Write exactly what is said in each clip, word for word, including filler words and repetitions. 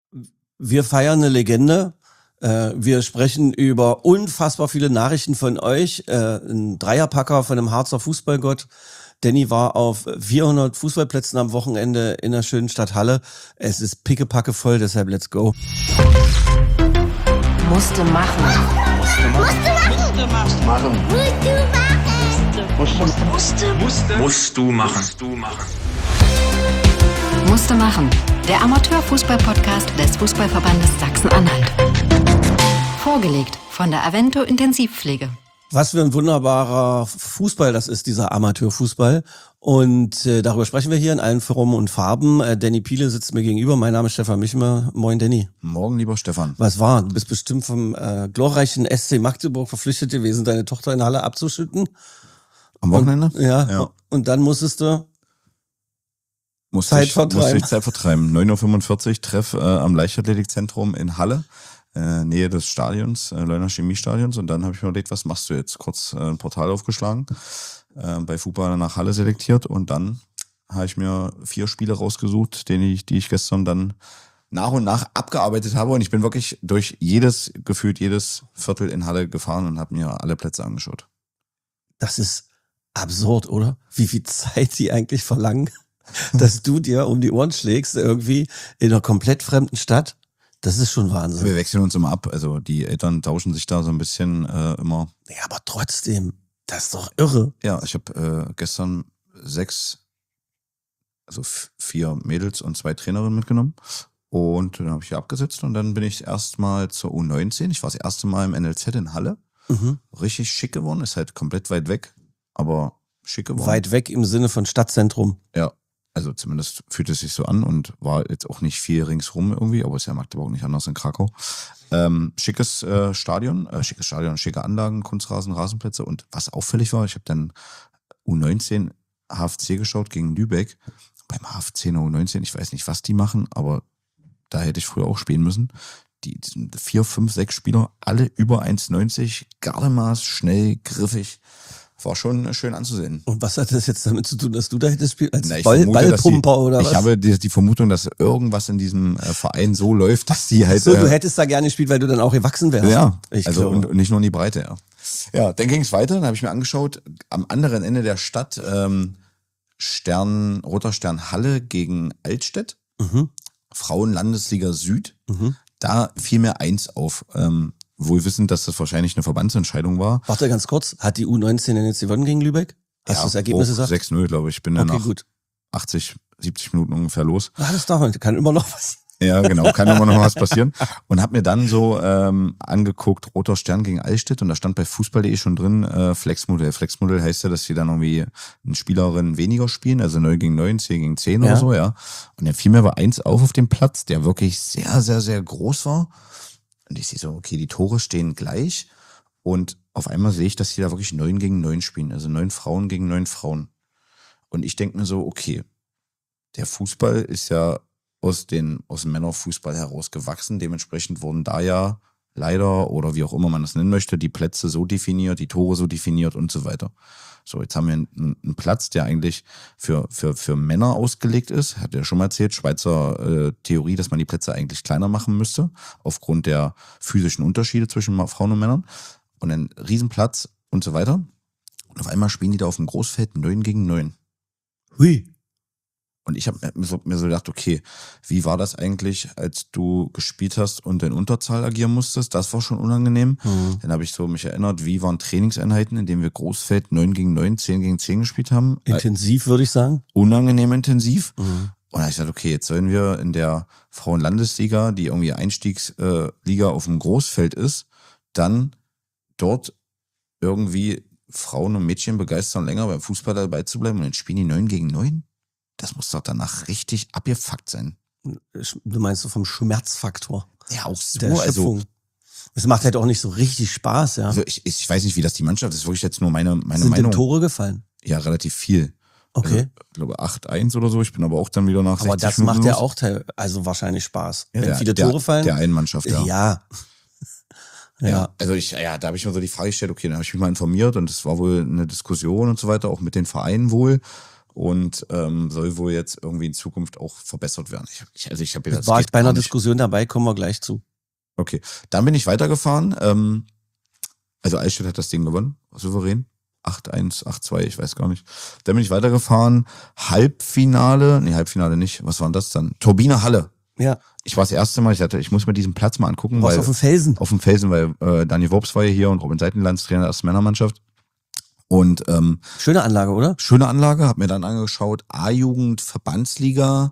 Wir feiern eine Legende. Äh, wir sprechen über unfassbar viele Nachrichten von euch. Äh, ein Dreierpacker von einem Harzer Fußballgott. Danny war auf vierhundert Fußballplätzen am Wochenende in der schönen Stadt Halle. Es ist pickepacke voll, deshalb let's go. Musste machen. Musste machen. Musste machen. Musste machen. Musste. Musste. Musst du machen. Musst du machen. Musste machen. Der Amateurfußball-Podcast des Fußballverbandes Sachsen-Anhalt. Vorgelegt von der Avento Intensivpflege. Was für ein wunderbarer Fußball das ist, dieser Amateurfußball. Und äh, darüber sprechen wir hier in allen Formen und Farben. Äh, Danny Piele sitzt mir gegenüber. Mein Name ist Stefan Michmer. Moin, Danny. Morgen, lieber Stefan. Was war? Du bist bestimmt vom äh, glorreichen S C Magdeburg verpflichtet gewesen, deine Tochter in Halle abzuschütten. Am Wochenende? Und, ja, ja. Und dann musstest du musste Zeit ich, vertreiben. Musste ich Zeit vertreiben. neun Uhr fünfundvierzig, Treff äh, am Leichtathletikzentrum in Halle. Äh, Nähe des Stadions, äh, Leuner Chemiestadions. Und dann habe ich mir überlegt, was machst du jetzt? Kurz äh, ein Portal aufgeschlagen, äh, bei Fußball nach Halle selektiert und dann habe ich mir vier Spiele rausgesucht, denen ich, die ich gestern dann nach und nach abgearbeitet habe. Und ich bin wirklich durch jedes, gefühlt jedes Viertel in Halle gefahren und habe mir alle Plätze angeschaut. Das ist absurd, oder? Wie viel Zeit die eigentlich verlangen, dass du dir um die Ohren schlägst, irgendwie in einer komplett fremden Stadt. Das ist schon Wahnsinn. Wir wechseln uns immer ab. Also die Eltern tauschen sich da so ein bisschen äh, immer. Ja, aber trotzdem, das ist doch irre. Ja, ich habe äh, gestern sechs, also f- vier Mädels und zwei Trainerinnen mitgenommen. Und dann habe ich hier abgesetzt und dann bin ich erstmal zur U neunzehn. Ich war das erste Mal im N L Z in Halle. Mhm. Richtig schick geworden. Ist halt komplett weit weg, aber schick geworden. Weit weg im Sinne von Stadtzentrum. Ja. Also zumindest fühlt es sich so an und war jetzt auch nicht viel ringsrum irgendwie, aber ist ja Magdeburg nicht anders in Krakau. Ähm, schickes äh, Stadion, äh, schickes Stadion, schicke Anlagen, Kunstrasen, Rasenplätze und was auffällig war, ich habe dann U neunzehn H F C geschaut gegen Lübeck. Beim H F C in der U neunzehn, ich weiß nicht, was die machen, aber da hätte ich früher auch spielen müssen. Die, die sind vier, fünf, sechs Spieler, alle über eins neunzig, Gardemaß, schnell, griffig. War schon schön anzusehen. Und was hat das jetzt damit zu tun, dass du da hättest spielen? Als Na, Ball, vermute, Ballpumper die, oder ich was? Ich habe die, die Vermutung, dass irgendwas in diesem äh, Verein so läuft, dass die halt... So, du äh, hättest da gerne gespielt, weil du dann auch gewachsen wärst. Ja, ich also glaube. und, und nicht nur in die Breite, ja. Ja, dann ging es weiter, dann habe ich mir angeschaut, am anderen Ende der Stadt ähm, Stern, Roter Stern Halle gegen Altstedt, Mhm. Frauenlandesliga Süd, Mhm. da fiel mir eins auf, ähm, wohl wissend, dass das wahrscheinlich eine Verbandsentscheidung war. Warte ganz kurz, hat die U neunzehn denn jetzt gewonnen gegen Lübeck? Hast du das Ergebnis auch gesagt? sechs null, glaube ich. Ich bin Okay, dann nach gut. achtzig, siebzig Minuten ungefähr los. Ah, das darf man, kann immer noch was. Ja, genau, kann immer noch was passieren. Und hab mir dann so ähm, angeguckt, Roter Stern gegen Altstedt und da stand bei Fußball punkt de schon drin, äh, Flexmodell. Flexmodell heißt ja, dass die dann irgendwie eine Spielerin weniger spielen, also neun gegen neun, zehn gegen zehn Ja. oder so, ja. Und dann fiel mir aber eins auf auf dem Platz, der wirklich sehr, sehr, sehr groß war. Und ich sehe so, okay, die Tore stehen gleich und auf einmal sehe ich, dass die da wirklich neun gegen neun spielen, also neun Frauen gegen neun Frauen. Und ich denke mir so, okay, der Fußball ist ja aus, den, aus dem Männerfußball heraus gewachsen. Dementsprechend wurden da ja leider oder wie auch immer man das nennen möchte, die Plätze so definiert, die Tore so definiert und so weiter. So, jetzt haben wir einen, einen Platz, der eigentlich für, für, für Männer ausgelegt ist. Hat ja schon mal erzählt, Schweizer äh, Theorie, dass man die Plätze eigentlich kleiner machen müsste, aufgrund der physischen Unterschiede zwischen Frauen und Männern. Und ein Riesenplatz und so weiter. Und auf einmal spielen die da auf dem Großfeld neun gegen neun. Hui. Und ich habe mir so, mir so gedacht, okay, wie war das eigentlich, als du gespielt hast und in Unterzahl agieren musstest? Das war schon unangenehm. Mhm. Dann habe ich so mich erinnert, wie waren Trainingseinheiten, in denen wir Großfeld neun gegen neun, zehn gegen zehn gespielt haben. Intensiv, würde ich sagen. Unangenehm intensiv. Mhm. Und da habe ich gesagt, okay, jetzt sollen wir in der Frauenlandesliga, die irgendwie Einstiegsliga auf dem Großfeld ist, dann dort irgendwie Frauen und Mädchen begeistern, länger beim Fußball dabei zu bleiben und dann spielen die neun gegen neun? Das muss doch danach richtig abgefuckt sein. Du meinst so vom Schmerzfaktor Ja, auch so. der Schöpfung. Also, Es macht halt auch nicht so richtig Spaß, ja. also ich, ich weiß nicht, wie das die Mannschaft, das ist wirklich jetzt nur meine, meine Sind Meinung. denn Tore gefallen? Ja, relativ viel. Okay. Also, ich glaube acht eins oder so. Ich bin aber auch dann wieder nach Aber sechzig das Minuten macht ja los. auch teil, also wahrscheinlich Spaß. Ja, Wenn der, viele der, Tore fallen. Der einen Mannschaft, ja. Ja. ja. Ja, also ich, ja, da habe ich mir so die Frage gestellt, okay, dann habe ich mich mal informiert und es war wohl eine Diskussion und so weiter, auch mit den Vereinen wohl. und ähm, soll wohl jetzt irgendwie in Zukunft auch verbessert werden. Ich, ich, also ich habe jetzt war ich bei einer Diskussion dabei, kommen wir gleich zu. Okay, dann bin ich weitergefahren. Ähm, also Eichstätt hat das Ding gewonnen, souverän. acht eins, acht zwei, ich weiß gar nicht. Dann bin ich weitergefahren. Halbfinale, nee, Halbfinale nicht. Was war denn das dann? Turbine Halle. Ja. Ich war das erste Mal, ich dachte, ich muss mir diesen Platz mal angucken. Was weil auf dem Felsen? Auf dem Felsen, weil äh, Daniel Worps war ja hier und Robin Seitenlands, Trainer der ersten Männermannschaft. Und ähm, schöne Anlage, oder? Schöne Anlage, hab mir dann angeschaut, A-Jugend, Verbandsliga,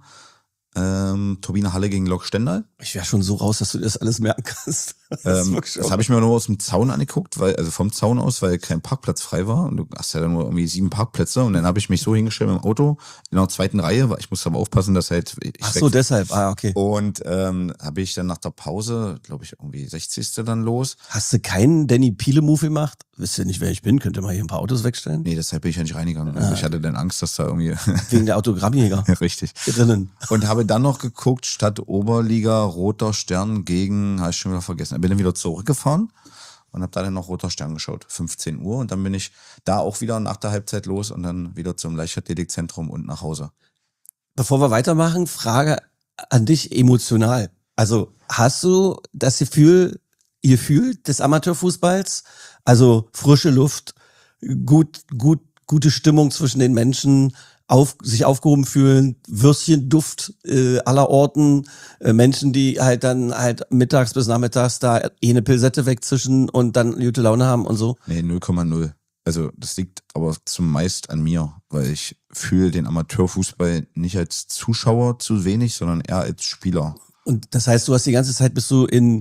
ähm, Turbine Halle gegen Lok Stendal. Ich wäre schon so raus, dass du das alles merken kannst. Das, ähm, das habe ich mir nur aus dem Zaun angeguckt, weil also vom Zaun aus, weil kein Parkplatz frei war. Und du hast ja dann nur irgendwie sieben Parkplätze. Und dann habe ich mich so hingestellt mit dem Auto in der zweiten Reihe, weil ich musste aber aufpassen, dass halt ich Ach so, deshalb, ah, okay. Und ähm, habe ich dann nach der Pause, glaube ich, irgendwie sechzigste dann los. Hast du keinen Danny Piele-Move gemacht? Wisst ihr nicht, wer ich bin? Könnt ihr mal hier ein paar Autos wegstellen? Nee, deshalb bin ich ja nicht reingegangen. Also ah. ich hatte dann Angst, dass da irgendwie... Wegen der Autogrammjäger. Ja, richtig. Hier drinnen. Und habe dann noch geguckt, Stadt Oberliga, Roter Stern gegen, habe ich schon wieder vergessen. Ich bin dann wieder zurückgefahren und habe da dann noch Roter Stern geschaut, fünfzehn Uhr. Und dann bin ich da auch wieder nach der Halbzeit los und dann wieder zum Leichtathletikzentrum und nach Hause. Bevor wir weitermachen, Frage an dich emotional. Also hast du das Gefühl, Gefühl des Amateurfußballs? Also frische Luft, gut, gut, gute Stimmung zwischen den Menschen, auf, sich aufgehoben fühlen, Würstchenduft äh, aller Orten, äh, Menschen, die halt dann halt mittags bis nachmittags da eh eine Pilsette wegzischen und dann gute Laune haben und so? Nee, null Komma null. Also das liegt aber zumeist an mir, weil ich fühle den Amateurfußball nicht als Zuschauer zu wenig, sondern eher als Spieler. Und das heißt, du hast die ganze Zeit bist du in,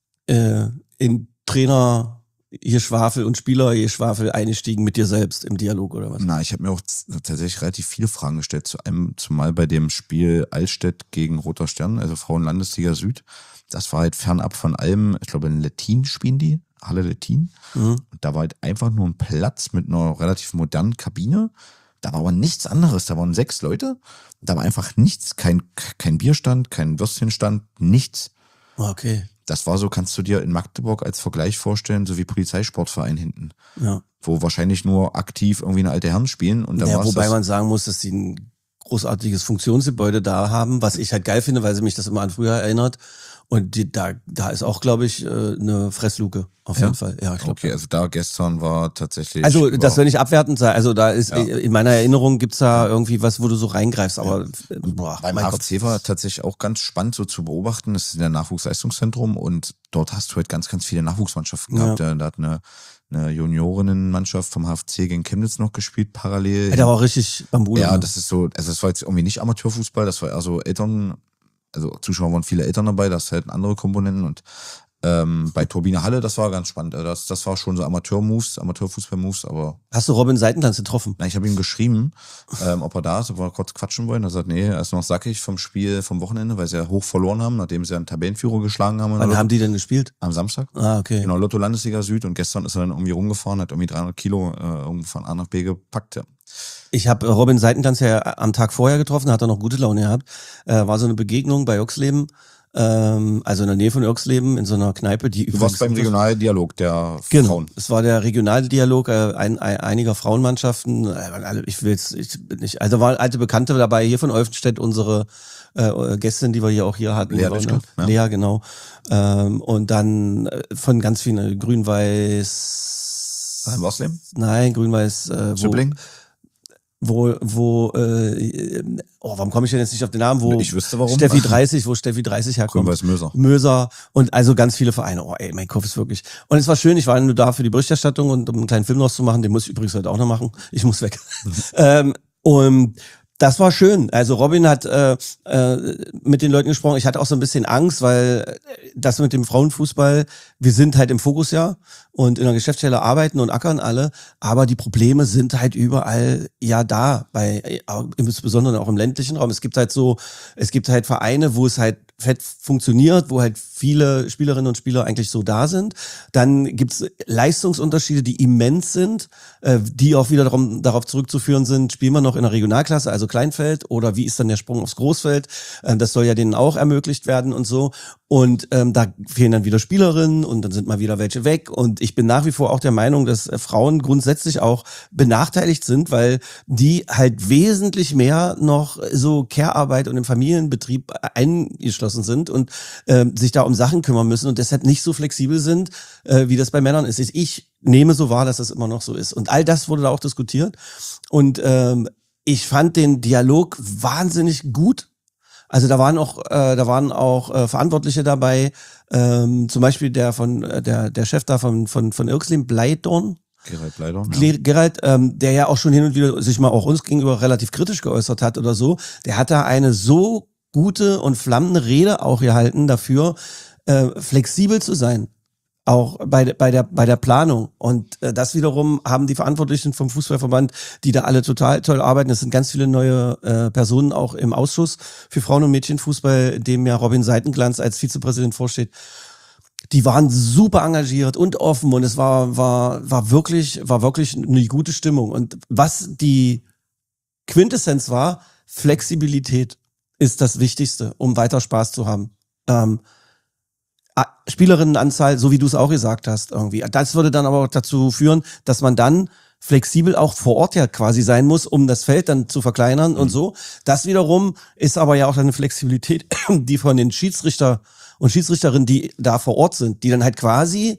äh, in Trainer Geschwafel und Spielergeschwafel eingestiegen mit dir selbst im Dialog oder was? Na, ich habe mir auch tatsächlich relativ viele Fragen gestellt, zu einem, zumal bei dem Spiel Altstädt gegen Roter Stern, also Frauen-Landesliga Süd. Das war halt fernab von allem, ich glaube in Lettin spielen die, Halle Lettin. Mhm. Und da war halt einfach nur ein Platz mit einer relativ modernen Kabine. Da war aber nichts anderes, da waren sechs Leute. Da war einfach nichts, kein, kein Bierstand, kein Würstchenstand, nichts. Okay. Das war so, kannst du dir in Magdeburg als Vergleich vorstellen, so wie Polizeisportverein hinten. Ja. Wo wahrscheinlich nur aktiv irgendwie eine alte Herren spielen. Und dann ja, wobei das man sagen muss, dass die ein großartiges Funktionsgebäude da haben, was ich halt geil finde, weil sie mich das immer an früher erinnert. Und die, da, da ist auch, glaube ich, eine Fressluke. Auf ja? jeden Fall. Ja, ich glaub, okay, also da gestern war tatsächlich... Also das soll nicht abwertend sein. Also da ist, ja. in meiner Erinnerung gibt's da irgendwie was, wo du so reingreifst. Aber ja. boah, beim H F C war tatsächlich auch ganz spannend so zu beobachten. Das ist ein Nachwuchsleistungszentrum und dort hast du halt ganz, ganz viele Nachwuchsmannschaften gehabt. Ja. Da hat eine, eine Juniorinnenmannschaft vom H F C gegen Chemnitz noch gespielt, parallel. Ja, der war auch richtig Bambule. Ja, das ist so, also das war jetzt irgendwie nicht Amateurfußball, das war eher so Eltern... Also Zuschauer waren viele Eltern dabei, das halt andere Komponenten und ähm, bei Turbine Halle, das war ganz spannend. Das, das war schon so Amateur-Moves, Amateurfußball-Moves, aber... Hast du Robin Seitentanz getroffen? Nein, ich habe ihm geschrieben, ähm, ob er da ist, ob wir kurz quatschen wollen. Er sagt, nee, er ist noch sackig vom Spiel vom Wochenende, weil sie ja hoch verloren haben, nachdem sie einen Tabellenführer geschlagen haben. Wann haben die denn gespielt? Am Samstag. Ah, okay. Genau, Lotto Landesliga Süd und gestern ist er dann irgendwie rumgefahren, hat irgendwie dreihundert Kilo äh, irgendwie von A nach B gepackt, ja. Ich habe Robin Seitentanz ja am Tag vorher getroffen, hat er noch gute Laune gehabt. Äh, war so eine Begegnung bei Oxleben, ähm, also in der Nähe von Oxleben, in so einer Kneipe, die Du warst beim Regionaldialog der genau, Frauen. Es war der Regionaldialog äh, ein, ein, einiger Frauenmannschaften. Äh, ich will's, ich nicht. Also waren alte Bekannte dabei hier von Olfenstedt, unsere äh, Gästin, die wir hier auch hier hatten. Lea, war, ne? ja. Lea, genau. Ähm, und dann äh, von ganz vielen Grün-Weiß. Waslem? Nein, Grün-Weiß. Äh, Zübling? Wo, wo, äh, oh, warum komme ich denn jetzt nicht auf den Namen? Wo ich wüsste warum. Steffi dreißig, wo Steffi dreißig herkommt. Grün-Weiß Möser. Möser und also ganz viele Vereine. Oh ey, mein Kopf ist wirklich. Und es war schön, ich war nur da für die Berichterstattung und um einen kleinen Film noch zu machen, den muss ich übrigens heute auch noch machen. Ich muss weg. ähm, und das war schön. Also Robin hat äh, äh, mit den Leuten gesprochen. Ich hatte auch so ein bisschen Angst, weil das mit dem Frauenfußball, wir sind halt im Fokus ja und in der Geschäftsstelle arbeiten und ackern alle, aber die Probleme sind halt überall ja da, bei insbesondere auch im ländlichen Raum. Es gibt halt so, es gibt halt Vereine, wo es halt fett funktioniert, wo halt viele Spielerinnen und Spieler eigentlich so da sind. Dann gibt's Leistungsunterschiede, die immens sind, äh, die auch wieder darum, darauf zurückzuführen sind, spielen wir noch in der Regionalklasse, also Kleinfeld, oder wie ist dann der Sprung aufs Großfeld? Äh, das soll ja denen auch ermöglicht werden und so. Und ähm, da fehlen dann wieder Spielerinnen und dann sind mal wieder welche weg. Und ich bin nach wie vor auch der Meinung, dass äh, Frauen grundsätzlich auch benachteiligt sind, weil die halt wesentlich mehr noch so Care-Arbeit und im Familienbetrieb eingeschlossen sind und äh, sich da um Sachen kümmern müssen und deshalb nicht so flexibel sind, äh, wie das bei Männern ist. Ich nehme so wahr, dass das immer noch so ist. Und all das wurde da auch diskutiert. Und ähm, ich fand den Dialog wahnsinnig gut. Also da waren auch, äh, da waren auch äh, Verantwortliche dabei, ähm, zum Beispiel der von äh, der der Chef da von von von Irxlim, Bleidorn. Gerald Bleidorn. Ja. Gerald, ähm, der ja auch schon hin und wieder sich mal auch uns gegenüber relativ kritisch geäußert hat oder so. Der hat da eine so gute und flammende Rede auch gehalten dafür, äh, flexibel zu sein. Auch bei, bei der bei der Planung. Und äh, das wiederum haben die Verantwortlichen vom Fußballverband, die da alle total toll arbeiten. Es sind ganz viele neue äh, Personen auch im Ausschuss für Frauen- und Mädchenfußball, dem ja Robin Seitenglanz als Vizepräsident vorsteht. Die waren super engagiert und offen und es war war war wirklich war wirklich eine gute Stimmung. Und was die Quintessenz war, Flexibilität ist das Wichtigste, um weiter Spaß zu haben. Ähm, Spielerinnenanzahl, so wie du es auch gesagt hast, irgendwie. Das würde dann aber auch dazu führen, dass man dann flexibel auch vor Ort ja quasi sein muss, um das Feld dann zu verkleinern mhm. und so. Das wiederum ist aber ja auch eine Flexibilität, die von den Schiedsrichter und Schiedsrichterinnen, die da vor Ort sind, die dann halt quasi,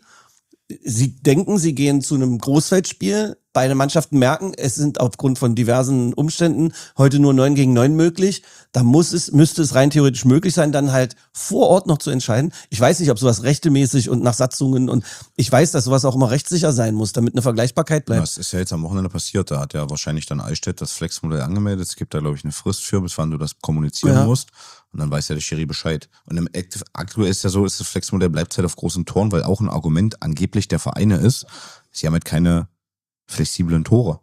sie denken, sie gehen zu einem Großfeldspiel, beide Mannschaften merken, es sind aufgrund von diversen Umständen heute nur neun gegen neun möglich. Da muss es, müsste es rein theoretisch möglich sein, dann halt vor Ort noch zu entscheiden. Ich weiß nicht, ob sowas rechtemäßig und nach Satzungen und ich weiß, dass sowas auch immer rechtssicher sein muss, damit eine Vergleichbarkeit bleibt. Das ist ja jetzt am Wochenende passiert. Da hat ja wahrscheinlich dann Eichstätt das Flexmodell angemeldet. Es gibt da, glaube ich, eine Frist für, bis wann du das kommunizieren ja. musst. Und dann weiß ja der Schiri Bescheid. Und im aktuell ist ja so, ist das Flexmodell bleibt halt auf großen Toren, weil auch ein Argument angeblich der Vereine ist, sie haben halt keine flexiblen Tore.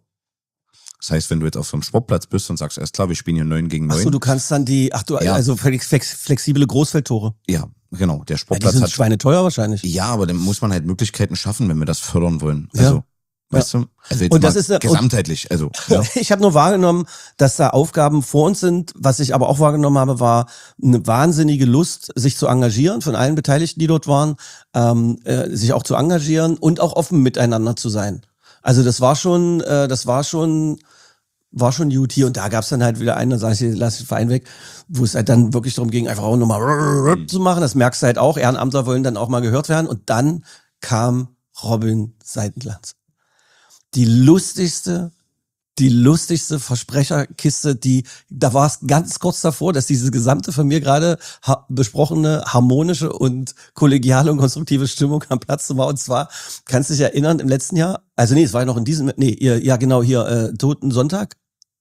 Das heißt, wenn du jetzt auf so einem Sportplatz bist und sagst, erst klar, wir spielen hier neun gegen neun. Ach so, du kannst dann die, ach du, ja. also flex, flexible Großfeldtore. Ja, genau. Der Sportplatz ja, die sind hat schweineteuer wahrscheinlich. Ja, aber dann muss man halt Möglichkeiten schaffen, wenn wir das fördern wollen. Also, ja. weißt ja. du? Also jetzt und das mal ist gesamtheitlich. Also, ja. Ich habe nur wahrgenommen, dass da Aufgaben vor uns sind. Was ich aber auch wahrgenommen habe, war eine wahnsinnige Lust, sich zu engagieren von allen Beteiligten, die dort waren, ähm, äh, sich auch zu engagieren und auch offen miteinander zu sein. Also das war schon, äh, das war schon, war schon gut hier. Und da gab's dann halt wieder einen, dann sag ich, lass den Verein weg, wo es halt dann wirklich darum ging, einfach auch nochmal mhm. zu machen. Das merkst du halt auch. Ehrenamtler wollen dann auch mal gehört werden. Und dann kam Robin Seitenglanz. Die lustigste, die lustigste Versprecherkiste, die, da war es ganz kurz davor, dass diese gesamte von mir gerade ha- besprochene harmonische und kollegiale und konstruktive Stimmung am Platz war. Und zwar, kannst du dich erinnern, im letzten Jahr, also nee, es war ja noch in diesem, nee, ja genau, hier, äh, Toten Sonntag,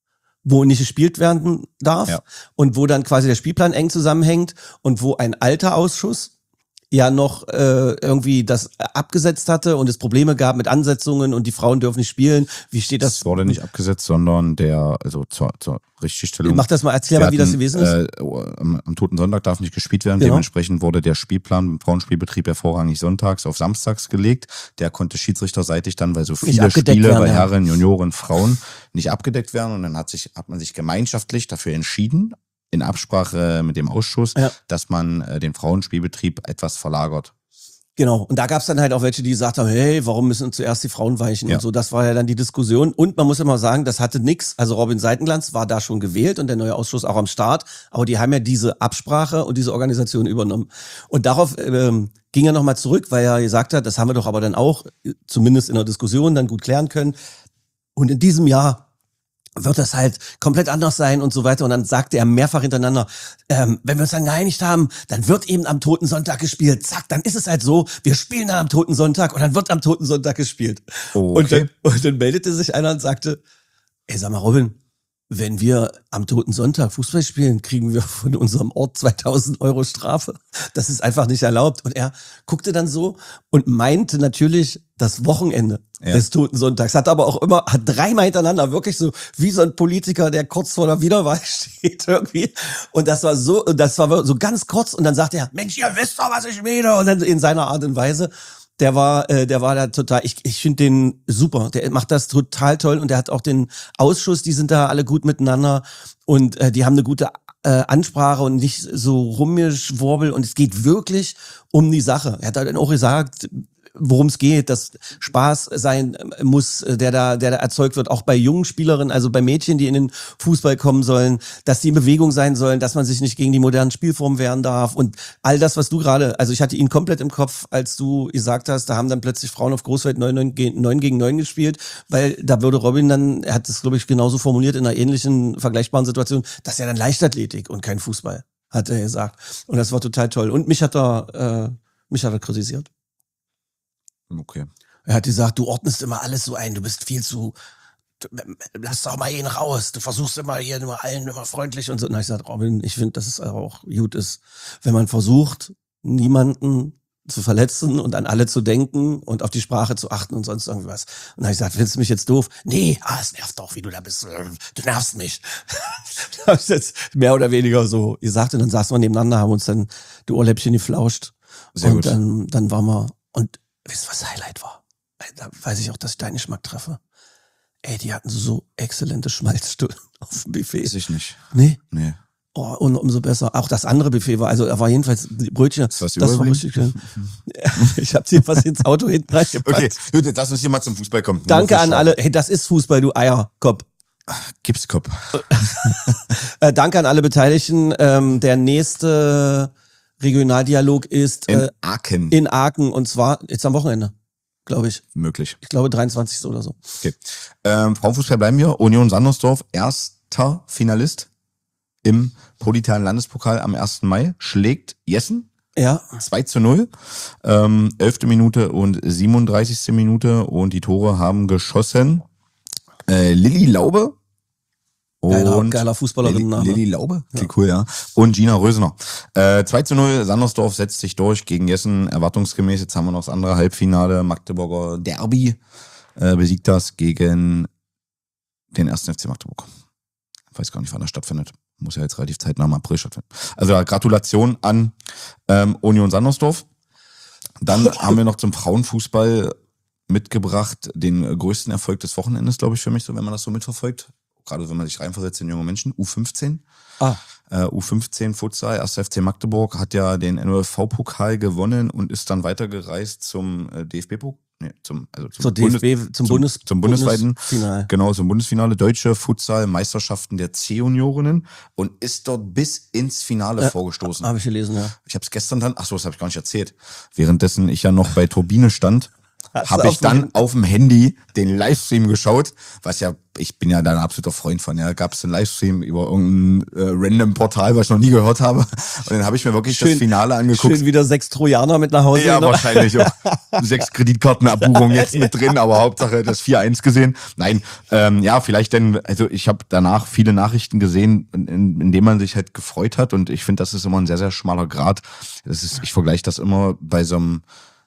wo nicht gespielt werden darf ja. und wo dann quasi der Spielplan eng zusammenhängt und wo ein alter Ausschuss ja noch äh, irgendwie das abgesetzt hatte und es Probleme gab mit Ansetzungen und die Frauen dürfen nicht spielen. Wie steht das? Es wurde nicht abgesetzt, sondern der, also zur, zur Richtigstellung. Mach das mal, erzähl mal, wie das gewesen ist. Äh, am, am Toten Sonntag darf nicht gespielt werden. Genau. Dementsprechend wurde der Spielplan im Frauenspielbetrieb ja vorrangig sonntags auf samstags gelegt. Der konnte schiedsrichterseitig dann, weil so viele Spiele werden, bei Herren, ja. Junioren, Frauen nicht abgedeckt werden. Und dann hat sich, hat man sich gemeinschaftlich dafür entschieden, in Absprache mit dem Ausschuss, ja. dass man äh, den Frauenspielbetrieb etwas verlagert. Genau. Und da gab es dann halt auch welche, die gesagt haben, hey, warum müssen zuerst die Frauen weichen ja. und so. Das war ja dann die Diskussion. Und man muss immer sagen, das hatte nix. Also Robin Seitenglanz war da schon gewählt und der neue Ausschuss auch am Start. Aber die haben ja diese Absprache und diese Organisation übernommen. Und darauf ähm, ging er nochmal zurück, weil er gesagt hat, das haben wir doch aber dann auch, zumindest in der Diskussion, dann gut klären können. Und in diesem Jahr wird das halt komplett anders sein und so weiter. Und dann sagte er mehrfach hintereinander, ähm, wenn wir uns dann geeinigt haben, dann wird eben am Toten Sonntag gespielt. Zack, dann ist es halt so, wir spielen dann am Toten Sonntag und dann wird am Toten Sonntag gespielt. Okay. Und, dann, und dann meldete sich einer und sagte, ey, sag mal, Robin, wenn wir am Toten Sonntag Fußball spielen, kriegen wir von unserem Ort zweitausend Euro Strafe. Das ist einfach nicht erlaubt. Und er guckte dann so und meinte natürlich das Wochenende ja. des Toten Sonntags. Hat aber auch immer, hat dreimal hintereinander wirklich so wie so ein Politiker, der kurz vor der Wiederwahl steht irgendwie. Und das war so, das war so ganz kurz. Und dann sagte er, Mensch, ihr wisst doch, was ich meine. Und dann in seiner Art und Weise. Der war, äh, der war da total, ich, ich finde den super. Der macht das total toll und der hat auch den Ausschuss, die sind da alle gut miteinander und äh, die haben eine gute äh, Ansprache und nicht so rumgeschwurbel und es geht wirklich um die Sache. Er hat dann auch gesagt, worum es geht, dass Spaß sein muss, der da, der da erzeugt wird, auch bei jungen Spielerinnen, also bei Mädchen, die in den Fußball kommen sollen, dass die in Bewegung sein sollen, dass man sich nicht gegen die modernen Spielformen wehren darf und all das, was du gerade, also ich hatte ihn komplett im Kopf, als du gesagt hast, da haben dann plötzlich Frauen auf Großfeld neun gegen neun gespielt, weil da würde Robin dann, er hat das glaube ich genauso formuliert in einer ähnlichen, vergleichbaren Situation, das ist ja dann Leichtathletik und kein Fußball, hat er gesagt. Und das war total toll. Und mich hat er, äh, mich hat er kritisiert. Okay. Er hat gesagt, du ordnest immer alles so ein, du bist viel zu, du, lass doch mal ihn raus, du versuchst immer hier immer allen immer freundlich und so. Und dann hab ich gesagt, Robin, ich finde, dass es auch gut ist, wenn man versucht, niemanden zu verletzen und an alle zu denken und auf die Sprache zu achten und sonst irgendwas. Und dann habe ich gesagt, findest du mich jetzt doof? Nee, ah, es nervt doch, wie du da bist. Du nervst mich. Da habe ich jetzt mehr oder weniger so gesagt und dann saßen wir nebeneinander, haben uns dann die Ohrläppchen geflauscht. Sehr und gut. dann, dann waren wir, und wisst ihr, was Highlight war? Da weiß ich auch, dass ich deinen Geschmack treffe. Ey, die hatten so exzellente Schmalzstullen auf dem Buffet. Weiß ich nicht. Nee? Nee. Oh, und umso besser. Auch das andere Buffet war, also da war jedenfalls die Brötchen. Was Das war richtig schön. Ich hab dir was ins Auto hinten reingepackt. Okay, gut, lass uns hier mal zum Fußball kommen. Danke an alle. Hey, das ist Fußball, du Eierkopf. Gipskopf. Äh, danke an alle Beteiligten. Ähm, der nächste Regionaldialog ist In äh, Aachen. in Aachen und zwar jetzt am Wochenende, glaube ich. Möglich. Ich glaube dreiundzwanzigsten oder so. Okay. Ähm, Frauenfußball bleiben wir. Union Sandersdorf, erster Finalist im Politalen Landespokal am ersten Mai, schlägt Jessen Ja. zwei zu null. Ähm, elfte Minute und siebenunddreißigste Minute und die Tore haben geschossen äh, Lilly Laube Geiler, und geiler Fußballerinnenname. Lilly, Lilly Laube? Okay, cool, ja. Und Gina Rösener. Äh, zwei zu null, Sandersdorf setzt sich durch gegen Jessen, erwartungsgemäß. Jetzt haben wir noch das andere Halbfinale, Magdeburger Derby, äh, besiegt das gegen den ersten F C Magdeburg. Ich weiß gar nicht, wann das stattfindet. Muss ja jetzt relativ zeitnah im April stattfinden. Also ja, Gratulation an ähm, Union Sandersdorf. Dann haben wir noch zum Frauenfußball mitgebracht den größten Erfolg des Wochenendes, glaube ich, für mich, so wenn man das so mitverfolgt. Gerade wenn man sich reinversetzt in junge Menschen. U fünfzehn. Ah. Äh, U fünfzehn Futsal, erster F C Magdeburg, hat ja den N O F V-Pokal gewonnen und ist dann weitergereist zum äh, D F B-Pokal. Nee, zum, also zum, Zur D F B, Bundes, zum, Bundes, zum bundesweiten, Bundesfinale. genau, zum Bundesfinale, Deutsche Futsal-Meisterschaften der C-Juniorinnen und ist dort bis ins Finale Ja, vorgestoßen. Habe ich gelesen, ja. Ich habe es gestern dann, ach so, das habe ich gar nicht erzählt. Währenddessen ich ja noch bei Turbine stand, Hast habe du ich auf dann dem- auf dem Handy den Livestream geschaut, was ja, ich bin ja da ein absoluter Freund von, ja, gab es einen Livestream über irgendein äh, random Portal, was ich noch nie gehört habe. Und dann habe ich mir wirklich das Finale angeguckt. Schön wieder sechs Trojaner mit nach Hause. Ja, genommen. wahrscheinlich auch sechs Kreditkartenabbuchungen jetzt mit drin, aber Hauptsache das vier eins gesehen. Nein, ähm, ja, vielleicht denn, also ich habe danach viele Nachrichten gesehen, in, in, in denen man sich halt gefreut hat und ich finde, das ist immer ein sehr, sehr schmaler Grad. Das ist, ich vergleiche das immer bei so einem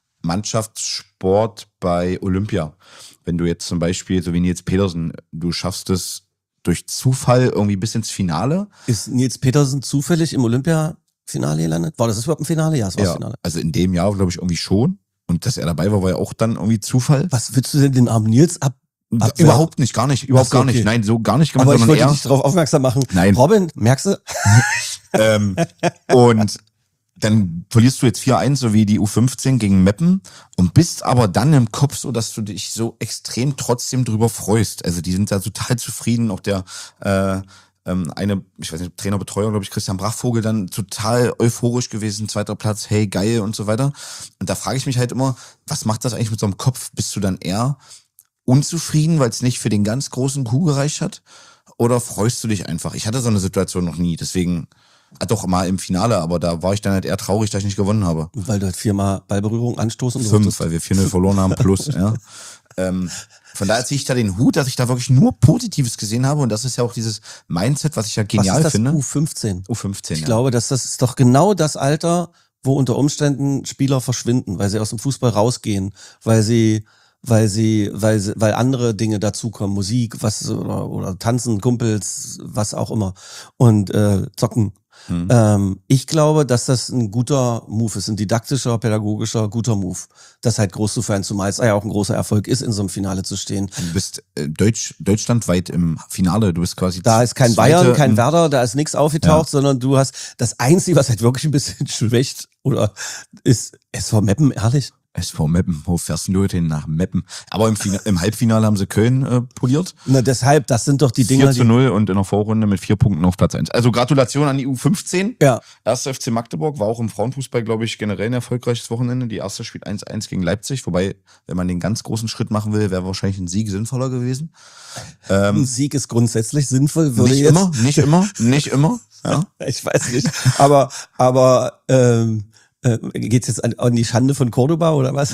Mannschaftssport bei Olympia. Wenn du jetzt zum Beispiel, so wie Nils Petersen, du schaffst es durch Zufall irgendwie bis ins Finale. Ist Nils Petersen zufällig im Olympiafinale gelandet? War das überhaupt ein Finale? Ja, es war das Ja, Finale. also in dem Jahr glaube ich irgendwie schon. Und dass er dabei war, war ja auch dann irgendwie Zufall. Was willst du denn den armen Nils ab? Ja, ab überhaupt nicht, gar nicht, überhaupt Ach so, gar nicht. okay. Nein, so gar nicht gemacht, Aber ich sondern wollte eher. dich darauf aufmerksam machen. Nein. Robin, merkst du? ähm, und dann verlierst du jetzt vier eins, so wie die U fünfzehn gegen Meppen und bist aber dann im Kopf so, dass du dich so extrem trotzdem drüber freust. Also die sind da total zufrieden. Auch der äh, ähm, eine, ich weiß nicht, Trainer, Betreuer, glaube ich, Christian Brachvogel, dann total euphorisch gewesen, zweiter Platz, hey, geil und so weiter. Und da frage ich mich halt immer, was macht das eigentlich mit so einem Kopf? Bist du dann eher unzufrieden, weil es nicht für den ganz großen Coup gereicht hat? Oder freust du dich einfach? Ich hatte so eine Situation noch nie, deswegen... Ah, doch, mal im Finale, aber da war ich dann halt eher traurig, dass ich nicht gewonnen habe. Weil du halt viermal Ballberührung anstoßen Fünf, durftest. weil wir vier null verloren haben, plus, ja. Ähm, von daher ziehe ich da den Hut, dass ich da wirklich nur Positives gesehen habe und das ist ja auch dieses Mindset, was ich ja genial Was ist das? finde. U fünfzehn. U fünfzehn, Ich ja. glaube, dass das ist doch genau das Alter, wo unter Umständen Spieler verschwinden, weil sie aus dem Fußball rausgehen, weil sie weil sie, weil sie, weil andere Dinge dazukommen, Musik, was oder, oder Tanzen, Kumpels, was auch immer und äh, zocken. Hm. Ähm, ich glaube, dass das ein guter Move ist, ein didaktischer, pädagogischer, guter Move, das halt groß zu feiern, zumal es ja auch ein großer Erfolg ist, in so einem Finale zu stehen. Du bist äh, Deutsch, deutschlandweit im Finale, du bist quasi... Da ist kein Zweite Bayern, kein in- Werder, da ist nichts aufgetaucht, Ja. sondern du hast das Einzige, was halt wirklich ein bisschen schwächt, oder ist S V Meppen, ehrlich? S V Meppen, wo fährst du hin? Nach Meppen. Aber im, Fina- im Halbfinale haben sie Köln äh, poliert. Na deshalb, das sind doch die Dinger, vier zu die... null und in der Vorrunde mit vier Punkten auf Platz eins. Also Gratulation an die U fünfzehn. Ja. Erster F C Magdeburg war auch im Frauenfußball, glaube ich, generell ein erfolgreiches Wochenende. Die erste spielt eins eins gegen Leipzig. Wobei, wenn man den ganz großen Schritt machen will, wäre wahrscheinlich ein Sieg sinnvoller gewesen. Ein Ähm, Sieg ist grundsätzlich sinnvoll, würde nicht jetzt... immer, nicht immer, nicht immer. Ja. Ich weiß nicht, aber, aber ähm, äh, geht's jetzt an, an die Schande von Cordoba oder was?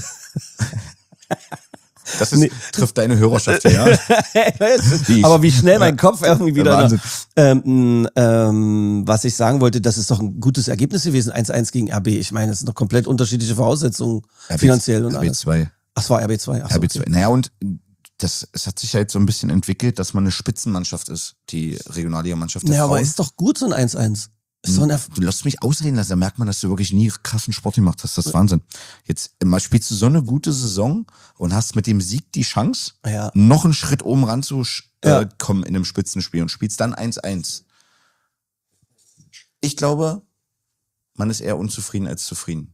Das ist, Nee. trifft deine Hörerschaft ja. ja. Wie ich. Aber wie schnell mein Kopf irgendwie wieder... Wahnsinn. Ähm, ähm, was ich sagen wollte, das ist doch ein gutes Ergebnis gewesen, eins eins gegen R B. Ich meine, es sind doch komplett unterschiedliche Voraussetzungen, finanziell und R B alles. zwei. Ach, es war R B zwei. Ach so, R B zwei. okay. Naja, und das, es hat sich halt so ein bisschen entwickelt, dass man eine Spitzenmannschaft ist, die Regionalliga-Mannschaft der Naja, aber Frauen. ist doch gut so ein eins eins. Ist doch ein Erf- Du lässt mich ausreden lassen, da merkt man, dass du wirklich nie krassen Sport gemacht hast. Das ist Wahnsinn. Jetzt mal spielst du so eine gute Saison und hast mit dem Sieg die Chance, Ja. noch einen Schritt oben ran zu sch- Ja. äh, kommen in einem Spitzenspiel und spielst dann eins eins. Ich glaube, man ist eher unzufrieden als zufrieden.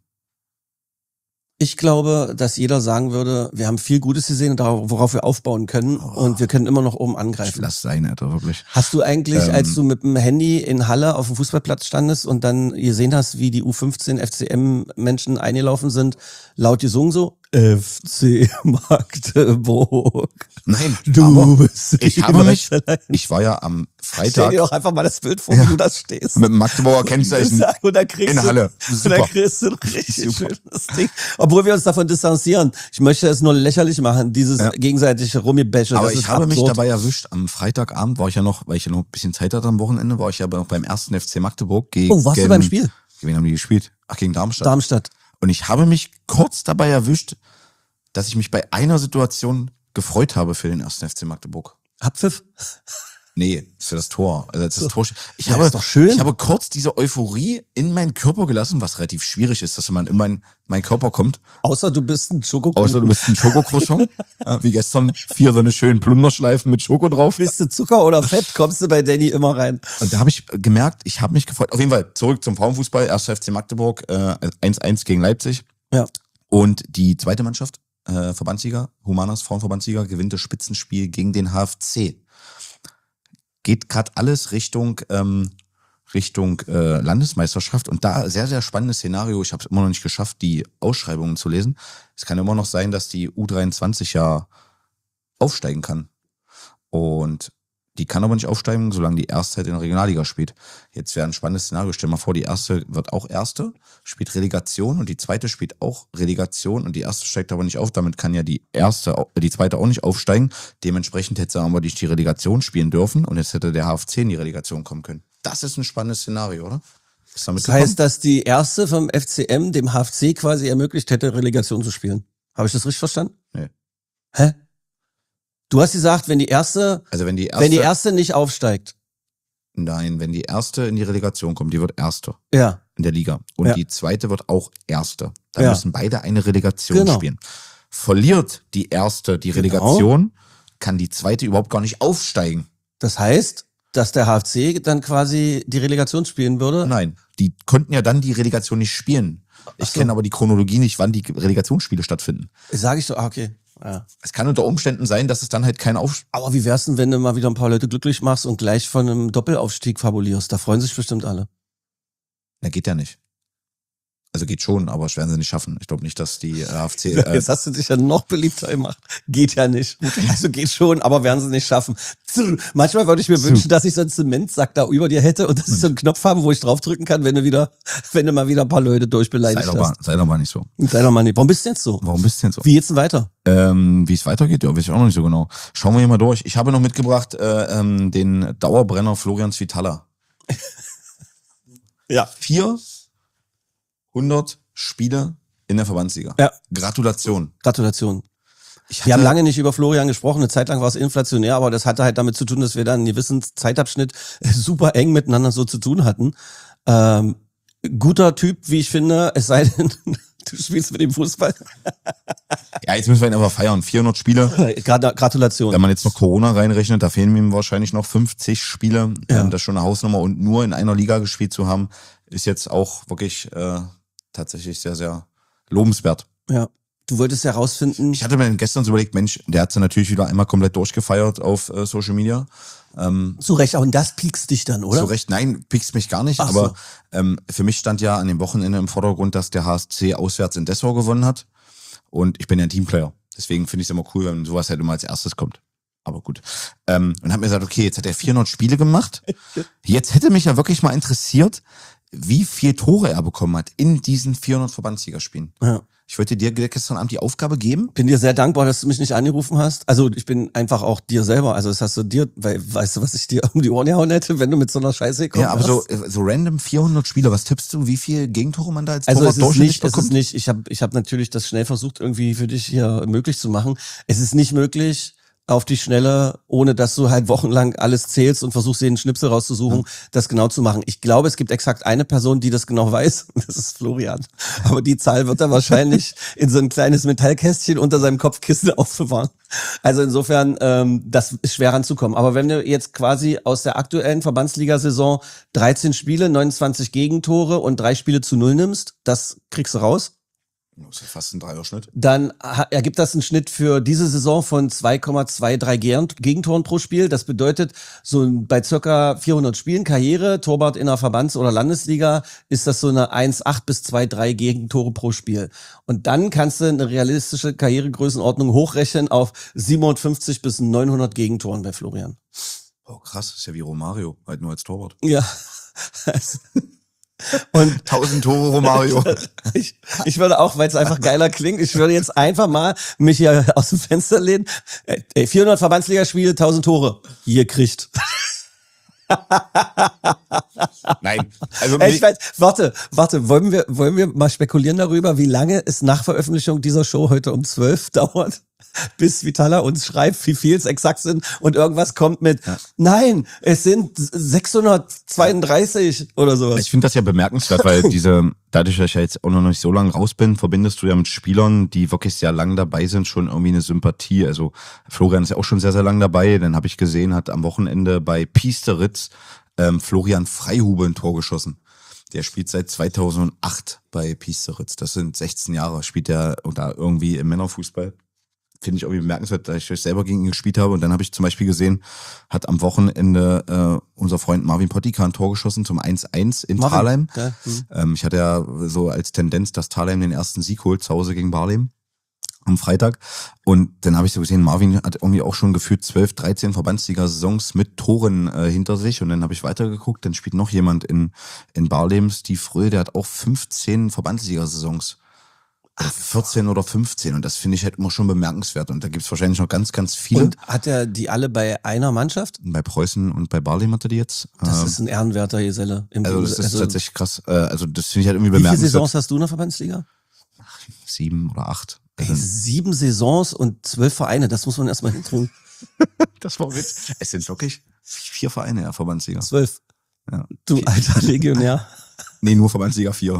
Ich glaube, dass jeder sagen würde, wir haben viel Gutes gesehen, worauf wir aufbauen können und wir können immer noch oben angreifen. Lass sein, Alter, wirklich. Hast du eigentlich, Ähm. als du mit dem Handy in Halle auf dem Fußballplatz standest und dann gesehen hast, wie die U fünfzehn F C M-Menschen eingelaufen sind, laut gesungen so, F C Magdeburg. Nein, Du aber bist ich habe mich, Freitag. ich war ja am Stell Freitag dir doch einfach mal das Bild vor, wie du das stehst. mit dem Magdeburger Kennzeichen Und dann kriegst in du, Halle. Und dann Super. kriegst du ein richtig Super. schönes Ding. Obwohl wir uns davon distanzieren. Ich möchte es nur lächerlich machen, dieses Ja. gegenseitige Rummibäsche. Aber das ich ist habe mich absurd. dabei erwischt. Am Freitagabend war ich ja noch, weil ich ja noch ein bisschen Zeit hatte am Wochenende, war ich ja noch beim ersten F C Magdeburg gegen... Oh, warst du beim Spiel? Wen haben die gespielt? Ach, gegen Darmstadt. Darmstadt. Und ich habe mich kurz dabei erwischt, dass ich mich bei einer Situation gefreut habe für den ersten F C Magdeburg. Abpfiff? Nee, für das Tor. Also das Tor. Ich Ja, habe, ist doch schön. ich habe kurz diese Euphorie in meinen Körper gelassen, was relativ schwierig ist, dass man in meinen, meinen Körper kommt. Außer du bist ein Schokokuchen. Außer du bist ein Schokokroissant. Ja, wie gestern vier so eine schönen Plunderschleifen mit Schoko drauf. Bist du Zucker oder Fett, kommst du bei Danny immer rein. Und da habe ich gemerkt, ich habe mich gefreut. Auf jeden Fall zurück zum Frauenfußball. Erster F C Magdeburg, äh, eins eins gegen Leipzig. Ja. Und die zweite Mannschaft, äh, Verbandsliga, Humanas Frauenverbandsliga, gewinnt das Spitzenspiel gegen den H F C. Geht gerade alles Richtung ähm, Richtung äh, Landesmeisterschaft und da sehr, sehr spannendes Szenario. Ich habe es immer noch nicht geschafft, die Ausschreibungen zu lesen. Es kann immer noch sein, dass die U dreiundzwanzig ja aufsteigen kann. Und die kann aber nicht aufsteigen, solange die erste halt in der Regionalliga spielt. Jetzt wäre ein spannendes Szenario. Stell dir mal vor, die erste wird auch erste, spielt Relegation und die zweite spielt auch Relegation und die erste steigt aber nicht auf. Damit kann ja die erste, au- die zweite auch nicht aufsteigen. Dementsprechend hätte sie aber nicht die Relegation spielen dürfen und jetzt hätte der H F C in die Relegation kommen können. Das ist ein spannendes Szenario, oder? Ist damit Das heißt, dass die erste vom F C M dem H F C quasi ermöglicht hätte, Relegation zu spielen. Habe ich das richtig verstanden? Nee. Hä? Du hast gesagt, wenn die erste, Also wenn die erste, wenn die erste nicht aufsteigt. nein, wenn die erste in die Relegation kommt, die wird Erste Ja. in der Liga und Ja. die zweite wird auch Erste. Dann Ja. müssen beide eine Relegation Genau. spielen. Verliert die erste die Relegation, kann die zweite überhaupt gar nicht aufsteigen. Das heißt, dass der H F C dann quasi die Relegation spielen würde. Nein, die konnten ja dann die Relegation nicht spielen. Ich so. kenne aber die Chronologie nicht, wann die Relegationsspiele stattfinden. Sag ich so, ah, okay. Ja. Es kann unter Umständen sein, dass es dann halt kein Auf... Aber wie wär's denn, wenn du mal wieder ein paar Leute glücklich machst und gleich von einem Doppelaufstieg fabulierst? Da freuen sich bestimmt alle. Na, geht ja nicht. Also geht schon, aber das werden sie nicht schaffen. Ich glaube nicht, dass die H F C... Äh, Jetzt hast du dich ja noch beliebter gemacht. Geht ja nicht. Also geht schon, aber werden sie nicht schaffen. Zrr. Manchmal würde ich mir wünschen, dass ich so einen Zementsack da über dir hätte und dass ich so einen Knopf habe, wo ich draufdrücken kann, wenn du wieder, wenn du mal wieder ein paar Leute sei, durchbeleidigt doch mal, hast. sei doch mal nicht so. Sei doch mal nicht. Warum bist du jetzt so? Warum bist du denn so? Wie geht's denn weiter? Ähm, wie es weitergeht, ja, weiß ich auch noch nicht so genau. Schauen wir hier mal durch. Ich habe noch mitgebracht äh, ähm, den Dauerbrenner Florian Svitala. Ja. vierhundert Spiele in der Verbandsliga. Ja. Gratulation. Gratulation. Ich wir haben hatte- lange nicht über Florian gesprochen, eine Zeit lang war es inflationär, aber das hatte halt damit zu tun, dass wir dann einen gewissen Zeitabschnitt super eng miteinander so zu tun hatten. Ähm, guter Typ, wie ich finde, es sei denn, du spielst mit dem Fußball. Ja, jetzt müssen wir ihn aber feiern. vierhundert Spiele. Grad- Gratulation. Wenn man jetzt noch Corona reinrechnet, da fehlen ihm wahrscheinlich noch fünfzig Spiele. Ja. Ähm, das ist schon eine Hausnummer. Und nur in einer Liga gespielt zu haben, ist jetzt auch wirklich äh, tatsächlich sehr, sehr lobenswert. Ja. Du wolltest ja rausfinden. Ich hatte mir gestern so überlegt, Mensch, der hat sie natürlich wieder einmal komplett durchgefeiert auf äh, Social Media. Ähm, Zu Recht, auch und das piekst dich dann, oder? Zu Recht, nein, pickst mich gar nicht. Ach aber so. ähm, für mich stand ja an dem Wochenende im Vordergrund, dass der H S C auswärts in Dessau gewonnen hat. Und ich bin ja ein Teamplayer. Deswegen finde ich es immer cool, wenn sowas halt immer als erstes kommt. Aber gut. Ähm, und hab mir gesagt, okay, jetzt hat er vierhundert Spiele gemacht. Jetzt hätte mich ja wirklich mal interessiert, wie viel Tore er bekommen hat in diesen vierhundert Verbandsligaspielen. Ja. Ich wollte dir gestern Abend die Aufgabe geben. Bin dir sehr dankbar, dass du mich nicht angerufen hast. Also ich bin einfach auch dir selber. Also das hast du dir, weil weißt du, was ich dir um die Ohren gehauen hätte, wenn du mit so einer Scheiße kommst. Ja, aber so, so random vierhundert Spieler, was tippst du, wie viel Gegentore man da als Also Torwart es ist durchschnittlich nicht, es bekommt? ist nicht, ich habe ich hab natürlich das schnell versucht, irgendwie für dich hier möglich zu machen. Es ist nicht möglich, auf die Schnelle, ohne dass du halt wochenlang alles zählst und versuchst, jeden Schnipsel rauszusuchen, ja. das genau zu machen. Ich glaube, es gibt exakt eine Person, die das genau weiß, und das ist Florian. Aber die Zahl wird er wahrscheinlich in so ein kleines Metallkästchen unter seinem Kopfkissen aufbewahren. Also insofern, ähm, das ist schwer ranzukommen. Aber wenn du jetzt quasi aus der aktuellen Verbandsliga-Saison dreizehn Spiele, neunundzwanzig Gegentore und drei Spiele zu null nimmst, das kriegst du raus. Das ist ja fast ein Dreierschnitt. Dann ha- ergibt das einen Schnitt für diese Saison von zwei Komma dreiundzwanzig Gegen- Gegentoren pro Spiel. Das bedeutet, so bei circa vierhundert Spielen Karriere, Torwart in der Verbands- oder Landesliga, ist das so eine eins Komma acht bis zwei Komma drei Gegentore pro Spiel. Und dann kannst du eine realistische Karrieregrößenordnung hochrechnen auf siebenhundertfünfzig bis neunhundert Gegentoren bei Florian. Oh krass, ist ja wie Romario, halt nur als Torwart. Ja. Und tausend Tore Romario. ich, ich würde auch, weil es einfach geiler klingt, ich würde jetzt einfach mal mich hier aus dem Fenster lehnen. Ey, vierhundert Verbandsligaspiele, tausend Tore. Ihr kriegt. Nein, also Ey, ich weiß, warte, warte, wollen wir, wollen wir mal spekulieren darüber, wie lange es nach Veröffentlichung dieser Show heute um zwölf dauert, bis Vitala uns schreibt, wie viel es exakt sind und irgendwas kommt mit, ja. Nein, es sind sechshundertzweiunddreißig oder sowas. Ich finde das ja bemerkenswert, weil diese, dadurch, dass ich ja jetzt auch noch nicht so lange raus bin, verbindest du ja mit Spielern, die wirklich sehr lang dabei sind, schon irgendwie eine Sympathie. Also Florian ist ja auch schon sehr, sehr lang dabei. Dann habe ich gesehen, hat am Wochenende bei Piesteritz ähm, Florian Freihube ein Tor geschossen. Der spielt seit zweitausendacht bei Piesteritz. Das sind sechzehn Jahre, spielt er da irgendwie im Männerfußball. Finde ich irgendwie bemerkenswert, dass ich selber gegen ihn gespielt habe. Und dann habe ich zum Beispiel gesehen, hat am Wochenende äh, unser Freund Marvin Pottika ein Tor geschossen zum eins eins in Marvin. Thalheim. Ja. Hm. Ähm, ich hatte ja so als Tendenz, dass Thalheim den ersten Sieg holt, zu Hause gegen Barlem am Freitag. Und dann habe ich so gesehen, Marvin hat irgendwie auch schon gefühlt zwölf, dreizehn Verbandsliga-Saisons mit Toren äh, hinter sich. Und dann habe ich weitergeguckt, dann spielt noch jemand in, in Barlem, Steve Fröhl, der hat auch fünfzehn Verbandsliga-Saisons. vierzehn oder fünfzehn und das finde ich halt immer schon bemerkenswert und da gibt es wahrscheinlich noch ganz, ganz viele. Und hat er die alle bei einer Mannschaft? Bei Preußen und bei Barlem hat er die jetzt. Das Ähm, ist ein ehrenwerter Geselle. Im also das ist also, tatsächlich krass. Äh, Also das finde ich halt irgendwie wie viele bemerkenswert. Saisons hast du in der Verbandsliga? Sieben oder acht. Ey, Also, sieben Saisons und zwölf Vereine, das muss man erstmal hinkriegen. das war Witz. Es sind wirklich vier Vereine, ja, Verbandsliga. Zwölf. Ja. Du alter Legionär. Nee, nur Verbandsliga vier.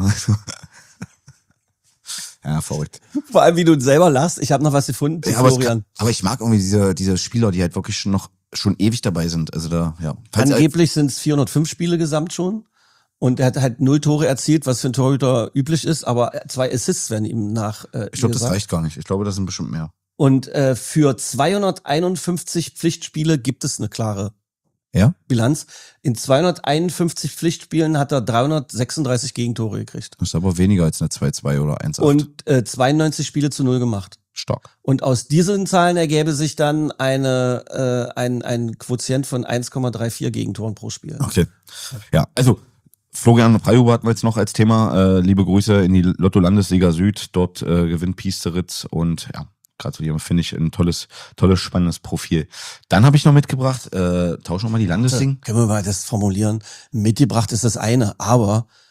Ja, verrückt. Vor allem, wie du selber lachst. Ich habe noch was gefunden. Ja, aber, es Florian. kann, aber ich mag irgendwie diese, diese Spieler, die halt wirklich schon noch schon ewig dabei sind. Also da, ja. Falls- Angeblich sind es vierhundertfünf Spiele gesamt schon. Und er hat halt null Tore erzielt, was für ein Torhüter üblich ist. Aber zwei Assists werden ihm nach äh, Ich glaube, das gesagt. reicht gar nicht. Ich glaube, das sind bestimmt mehr. Und äh, für zweihunderteinundfünfzig Pflichtspiele gibt es eine klare Ja? Bilanz. In zweihunderteinundfünfzig Pflichtspielen hat er dreihundertsechsunddreißig Gegentore gekriegt. Das ist aber weniger als eine zwei zwei oder eins acht. Und äh, zweiundneunzig Spiele zu null gemacht. Stark. Und aus diesen Zahlen ergäbe sich dann eine, äh, ein, ein Quotient von eins Komma vierunddreißig Gegentoren pro Spiel. Okay. Ja, also Florian Freihuber hatten wir jetzt noch als Thema. Äh, liebe Grüße in die Lotto-Landesliga Süd. Dort äh, gewinnt Piesteritz und ja, gratuliere, finde ich ein tolles, tolles, spannendes Profil. Dann habe ich noch mitgebracht, äh, tauschen wir mal die Landesligen. Können wir mal das formulieren? Mitgebracht ist das eine, aber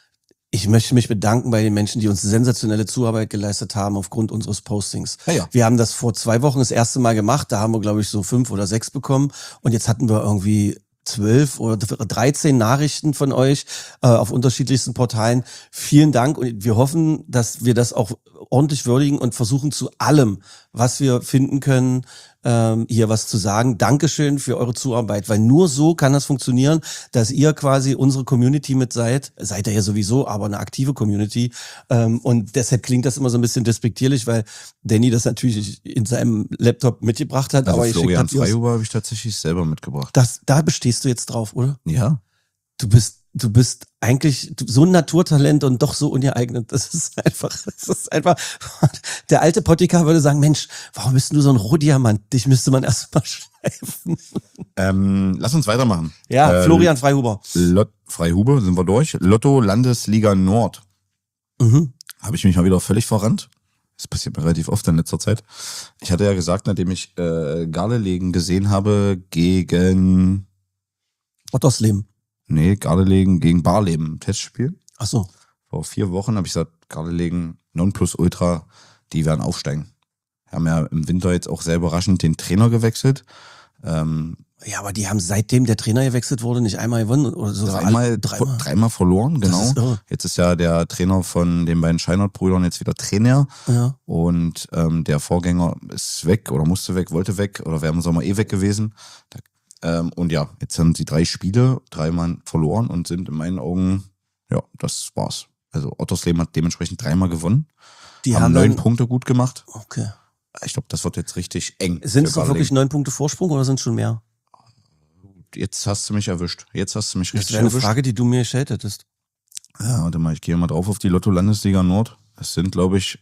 Ich möchte mich bedanken bei den Menschen, die uns sensationelle Zuarbeit geleistet haben aufgrund unseres Postings. Ja, ja. Wir haben das vor zwei Wochen das erste Mal gemacht, da haben wir, glaube ich, so fünf oder sechs bekommen und jetzt hatten wir irgendwie zwölf oder dreizehn Nachrichten von euch äh, auf unterschiedlichsten Portalen. Vielen Dank und wir hoffen, dass wir das auch ordentlich würdigen und versuchen zu allem, was wir finden können, ähm, hier was zu sagen. Dankeschön für eure Zuarbeit, weil nur so kann das funktionieren, dass ihr quasi unsere Community mit seid. Seid ihr ja sowieso, aber eine aktive Community. Ähm, und deshalb klingt das immer so ein bisschen despektierlich, weil Danny das natürlich in seinem Laptop mitgebracht hat. Also aber Florian ich Freihuber habe ich tatsächlich selber mitgebracht. das, da bestehst du jetzt drauf, oder? Ja. Du bist, du bist eigentlich so ein Naturtalent und doch so ungeeignet. Das ist einfach, das ist einfach, der alte Pottika würde sagen, Mensch, warum bist du so ein Rohdiamant? Dich müsste man erst mal schleifen. Ähm, lass uns weitermachen. Ja, äh, Florian Freihuber. Lot Freihuber, sind wir durch. Lotto Landesliga Nord. Mhm. Habe ich mich mal wieder völlig verrannt. Das passiert mir relativ oft in letzter Zeit. Ich hatte ja gesagt, nachdem ich äh, Gardelegen gesehen habe gegen... Ottersleben. Nee, Gardelegen gegen Barleben, Testspiel. Ach so. Vor vier Wochen habe ich gesagt, Gardelegen, Nonplusultra, die werden aufsteigen. Wir haben ja im Winter jetzt auch sehr überraschend den Trainer gewechselt. Ähm, Ja, aber die haben seitdem der Trainer gewechselt wurde nicht einmal gewonnen oder sogar dreimal, alle, dreimal. dreimal verloren, Das genau. ist irre. Jetzt ist ja der Trainer von den beiden Scheinert-Brüdern jetzt wieder Trainer. Ja. Und ähm, der Vorgänger ist weg oder musste weg, wollte weg oder wäre im Sommer eh weg gewesen. Da, ähm, und ja, jetzt haben sie drei Spiele, dreimal verloren und sind in meinen Augen, ja, das war's. Also Ottersleben hat dementsprechend dreimal gewonnen. Die haben haben neun dann, Punkte gut gemacht. okay. Ich glaube, das wird jetzt richtig eng. Sind für es noch Gardelegen. wirklich neun Punkte Vorsprung oder sind es schon mehr? Jetzt hast du mich erwischt. Jetzt hast du mich Das richtig wäre eine erwischt. Frage, die du mir gestellt hättest. Ja, warte mal, ich gehe mal drauf auf die Lotto Landesliga Nord. Es sind, glaube ich,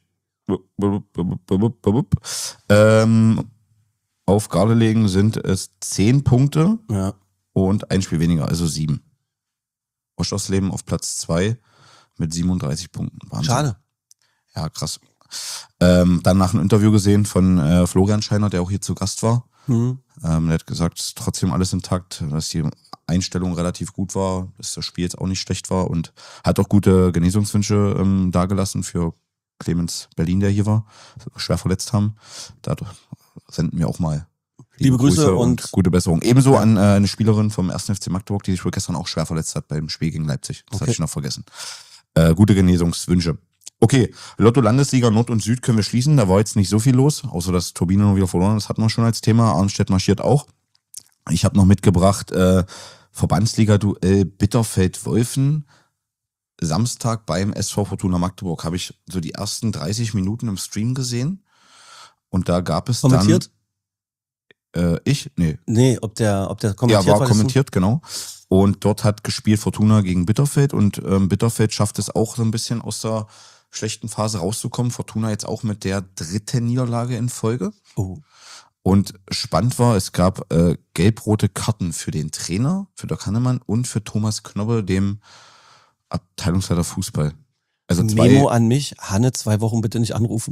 ähm, auf Gardelegen sind es zehn Punkte Ja. und ein Spiel weniger, also sieben. Oschersleben auf Platz zwei mit siebenunddreißig Punkten. Wahnsinn. Schade. Ja, krass. Ähm, dann nach einem Interview gesehen von äh, Florian Scheiner, der auch hier zu Gast war. Hm. Ähm, der hat gesagt, es ist trotzdem alles intakt, dass die Einstellung relativ gut war, dass das Spiel jetzt auch nicht schlecht war und hat auch gute Genesungswünsche ähm, dargelassen für Clemens Berlin, der hier war, schwer verletzt haben. Da senden wir auch mal Liebe Grüße und, und gute Besserung. Ebenso an äh, eine Spielerin vom ersten F C Magdeburg, die sich wohl gestern auch schwer verletzt hat beim Spiel gegen Leipzig. Das Okay. hatte ich noch vergessen. Äh, gute Genesungswünsche. Okay, Lotto Landesliga Nord und Süd können wir schließen. Da war jetzt nicht so viel los, außer dass Turbine noch wieder verloren hat. Das hatten wir schon als Thema. Arnstedt marschiert auch. Ich habe noch mitgebracht äh, Verbandsliga-Duell Bitterfeld-Wolfen. Samstag beim S V Fortuna Magdeburg habe ich so die ersten dreißig Minuten im Stream gesehen. Und da gab es kommentiert? dann... Äh, ich? Nee. Nee, ob der, ob der kommentiert Ja, war weißt du? kommentiert, genau. Und dort hat gespielt Fortuna gegen Bitterfeld und ähm, Bitterfeld schafft es auch so ein bisschen aus der schlechten Phase rauszukommen. Fortuna jetzt auch mit der dritten Niederlage in Folge. Oh. Und spannend war, es gab äh, gelb-rote Karten für den Trainer, für Dirk Hannemann und für Thomas Knobbe, dem Abteilungsleiter Fußball. Also zwei, Memo an mich, Hanne, zwei Wochen bitte nicht anrufen.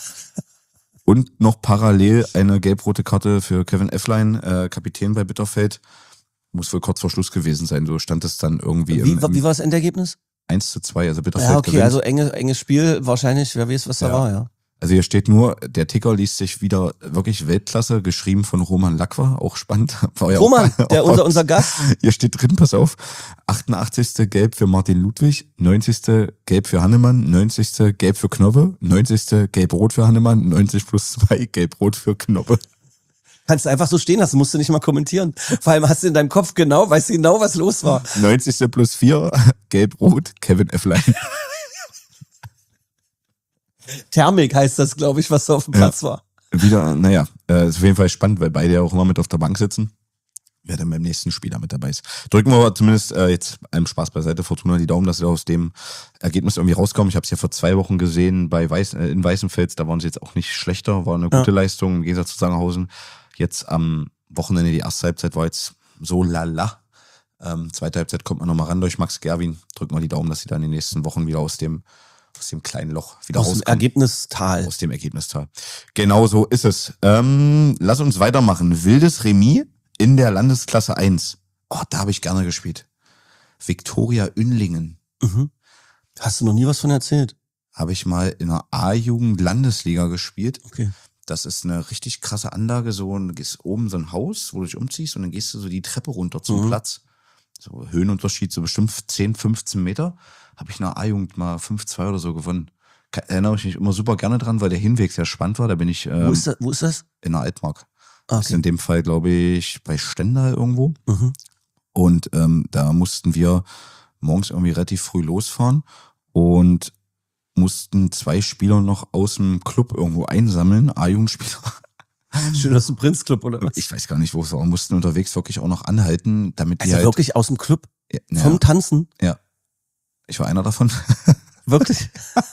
und noch parallel eine gelb-rote Karte für Kevin Efflein, äh, Kapitän bei Bitterfeld. Muss wohl kurz vor Schluss gewesen sein. So stand es dann irgendwie Wie, im, im wie war das Endergebnis? eins zu zwei. Also Bitterfeld Ja, okay, gewinnt. also enge, enges Spiel, wahrscheinlich, wer weiß, was da Ja. war, ja. Also hier steht nur, der Ticker liest sich wieder wirklich Weltklasse, geschrieben von Roman Lacqua, auch spannend. War ja Roman, auch, der, unser, unser Gast. Hier steht drin, pass auf, achtundachtzigste Gelb für Martin Ludwig, neunzigste Gelb für Hannemann, neunzigste Gelb für Knobbe, neunzigste Gelb-Rot für Hannemann, neunzig plus zwei Gelb-Rot für Knobbe. Kannst du einfach so stehen lassen, musst du nicht mal kommentieren. Vor allem hast du in deinem Kopf genau, weißt du genau, was los war. neunzigste plus vier, Gelb-Rot, Kevin Efflein. Thermik heißt das, glaube ich, was da auf dem Platz war. Wieder, naja, äh, ist auf jeden Fall spannend, weil beide ja auch immer mit auf der Bank sitzen. Wer dann beim nächsten Spieler mit dabei ist. Drücken wir aber zumindest äh, jetzt einem Spaß beiseite, Fortuna die Daumen, dass sie aus dem Ergebnis irgendwie rauskommen. Ich habe es ja vor zwei Wochen gesehen bei Weiß, äh, in Weißenfels, da waren sie jetzt auch nicht schlechter, war eine gute Ja. Leistung im Gegensatz zu Sangerhausen. Jetzt am Wochenende, die erste Halbzeit war jetzt so lala. Ähm, zweite Halbzeit kommt man nochmal ran durch Max Gerwin. Drücken wir die Daumen, dass sie dann in den nächsten Wochen wieder aus dem aus dem kleinen Loch wieder Aus dem rauskommen. Ergebnistal. Aus dem Ergebnistal. Genau so ist es. Ähm, lass uns weitermachen. Wildes Remis in der Landesklasse eins. Oh, da habe ich gerne gespielt. Viktoria Ünnlingen. Mhm. Hast du noch nie was von erzählt? Habe ich mal in einer A-Jugend-Landesliga gespielt. Okay. Das ist eine richtig krasse Anlage. So, du gehst oben so ein Haus, wo du dich umziehst und dann gehst du so die Treppe runter zum Mhm. Platz. So Höhenunterschied, so bestimmt zehn, fünfzehn Meter. Habe ich in der A-Jugend mal fünf zwei oder so gewonnen. Da erinnere ich mich immer super gerne dran, weil der Hinweg sehr spannend war. Da bin ich ähm, Wo, ist das, wo ist das? in der Altmark. Ah, Das ist okay. in dem Fall, glaube ich, bei Stendal irgendwo. Mhm. Und ähm, da mussten wir morgens irgendwie relativ früh losfahren und mussten zwei Spieler noch aus dem Club irgendwo einsammeln, A-Jugendspieler. Schön aus dem Prinzclub oder was? Ich weiß gar nicht, wo es war. Wir mussten unterwegs wirklich auch noch anhalten, damit die Also halt... wirklich aus dem Club? Ja, ja, Vom Tanzen? ja. Ich war einer davon. Wirklich?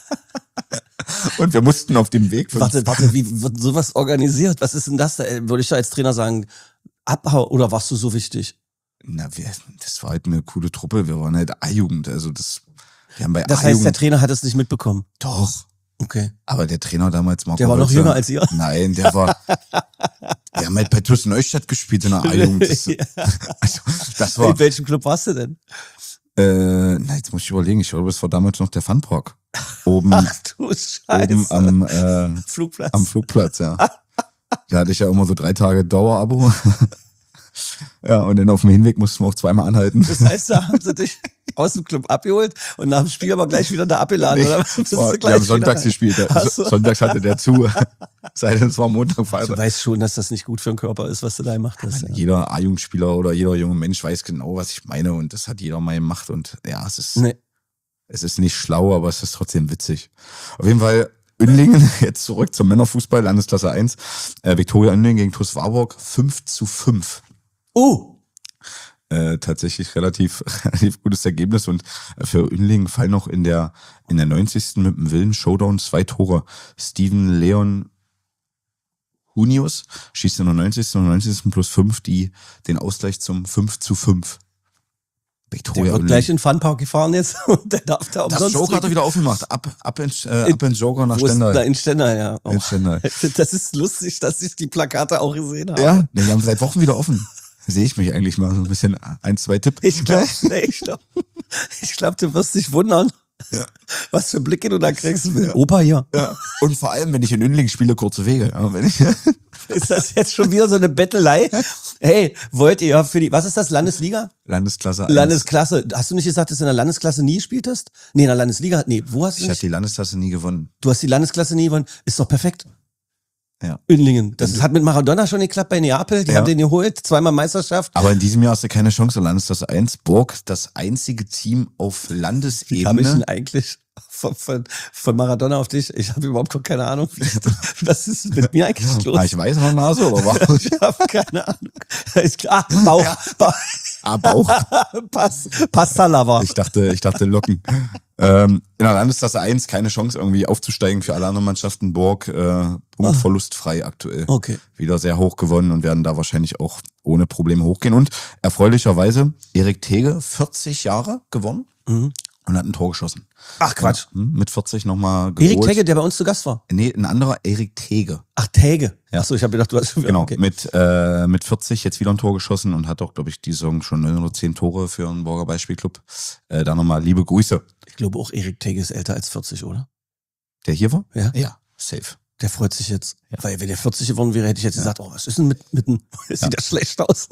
Und wir mussten auf dem Weg... Warte, warte, wie wird sowas organisiert? Was ist denn das da? Würde ich da als Trainer sagen, Abhau oder warst du so wichtig? Na, wir, das war halt eine coole Truppe. Wir waren halt A-Jugend. Also das... Wir haben bei Das heißt, der A-Jugend... Trainer hat es nicht mitbekommen. Doch. Okay. Aber der Trainer damals, Marco Der war noch Holzer- jünger als ihr? Nein, der war... Wir haben halt bei TuS Neustadt gespielt in der A-Jugend. Das, Ja. also, das war... In welchem Club warst du denn? Äh, na, jetzt muss ich überlegen. Ich glaube, es war damals noch der Funpark. Oben, Ach du Scheiße. oben am, äh, Flugplatz. am Flugplatz, ja. Da hatte ich ja immer so drei Tage Dauerabo. Ja, und dann auf dem Hinweg mussten wir auch zweimal anhalten. Das heißt, da haben sie dich aus dem Club abgeholt und nach dem Spiel aber gleich wieder da abgeladen, Nee, oder? Das ist wir gleich haben sonntags wieder- gespielt. Der- Ach so. Sonntags hatte der zu. Sei denn, es war Montag, Du Freitag. weißt schon, dass das nicht gut für den Körper ist, was du da gemacht hast. Ja. Jeder A-Jugendspieler oder jeder junge Mensch weiß genau, was ich meine. Und das hat jeder mal gemacht. Und ja, es ist, Nee. es ist nicht schlau, aber es ist trotzdem witzig. Auf jeden Fall Uenlingen, jetzt zurück zum Männerfußball, Landesklasse eins. Äh, Viktoria Uenlingen gegen TuS Warburg, fünf zu fünf. Oh! Äh, tatsächlich relativ, relativ gutes Ergebnis und für Uenlingen fallen noch in der, in der neunzigsten mit dem Willen Showdown zwei Tore. Steven Leon Hunius schießt in der neunzigsten und neunzigsten plus fünf die, den Ausgleich zum fünf zu fünf. Der Viktoria wird gleich in den Funpark gefahren jetzt und der darf da Das umsonst Joker hat er trinken. wieder aufgemacht. Ab, ab, in, äh, ab in Joker nach Wo ist da Stendal. in Stendal, ja. Oh. In Stendal. Das ist lustig, dass ich die Plakate auch gesehen habe. Ja, nee, die haben seit Wochen wieder offen. Sehe ich mich eigentlich mal so ein bisschen ein, zwei Tipp. Ich glaube, nee, ich glaube, ich glaub, du wirst dich wundern, Ja. was für Blicke du da kriegst. Ja. Opa hier. Ja. Und vor allem, wenn ich in Uenlingen spiele, kurze Wege. Ja, wenn ich, Ist das jetzt schon wieder so eine Bettelei? Hey, wollt ihr für die, was ist das, Landesliga? Landesklasse eins. Landesklasse. Hast du nicht gesagt, dass du in der Landesklasse nie gespielt hast? Nee, in der Landesliga, nee, wo hast du Ich habe nicht? die Landesklasse nie gewonnen. Du hast die Landesklasse nie gewonnen. Ist doch perfekt. Ja. Uenlingen. Das hat mit Maradona schon geklappt bei Neapel. Die Ja. haben den geholt, zweimal Meisterschaft. Aber in diesem Jahr hast du keine Chance. Landesklasse eins. Burg, das einzige Team auf Wie kam ich Landesebene. denn eigentlich von, von, von Maradona auf dich? Ich habe überhaupt keine Ahnung. Was ist mit mir eigentlich los? War ich weiß noch Nase oder war Ich habe keine Ahnung. Ich, ah, Bauch. Bauch. ah, Bauch? Pass, Passalava. Ich dachte, ich dachte Locken. ähm, in der Landesklasse eins keine Chance irgendwie aufzusteigen für alle anderen Mannschaften. Burg, äh, punktverlustfrei aktuell. Okay. Wieder sehr hoch gewonnen und werden da wahrscheinlich auch ohne Probleme hochgehen. Und erfreulicherweise Erik Tege, vierzig Jahre gewonnen Mhm. und hat ein Tor geschossen. Ach Quatsch. Hm, Mit vierzig nochmal geholt. Erik Tegge, der bei uns zu Gast war. Nee, ein anderer Erik Tege. Ach, Tegge. Ja. Achso, ich habe gedacht, du hast schon Genau, Okay. mit, äh, mit vierzig jetzt wieder ein Tor geschossen und hat auch, glaube ich, die Saison schon neun oder zehn Tore für einen Burger Beispielclub. Äh, da nochmal liebe Grüße. Ich glaube auch, Erik Tegge ist älter als vierzig, oder? Der hier war? Ja. Ja, safe. Der freut sich jetzt. Ja. Weil wenn der vierzig geworden wäre, hätte ich jetzt gesagt, oh, was ist denn mit, mit dem, das sieht ja schlecht aus.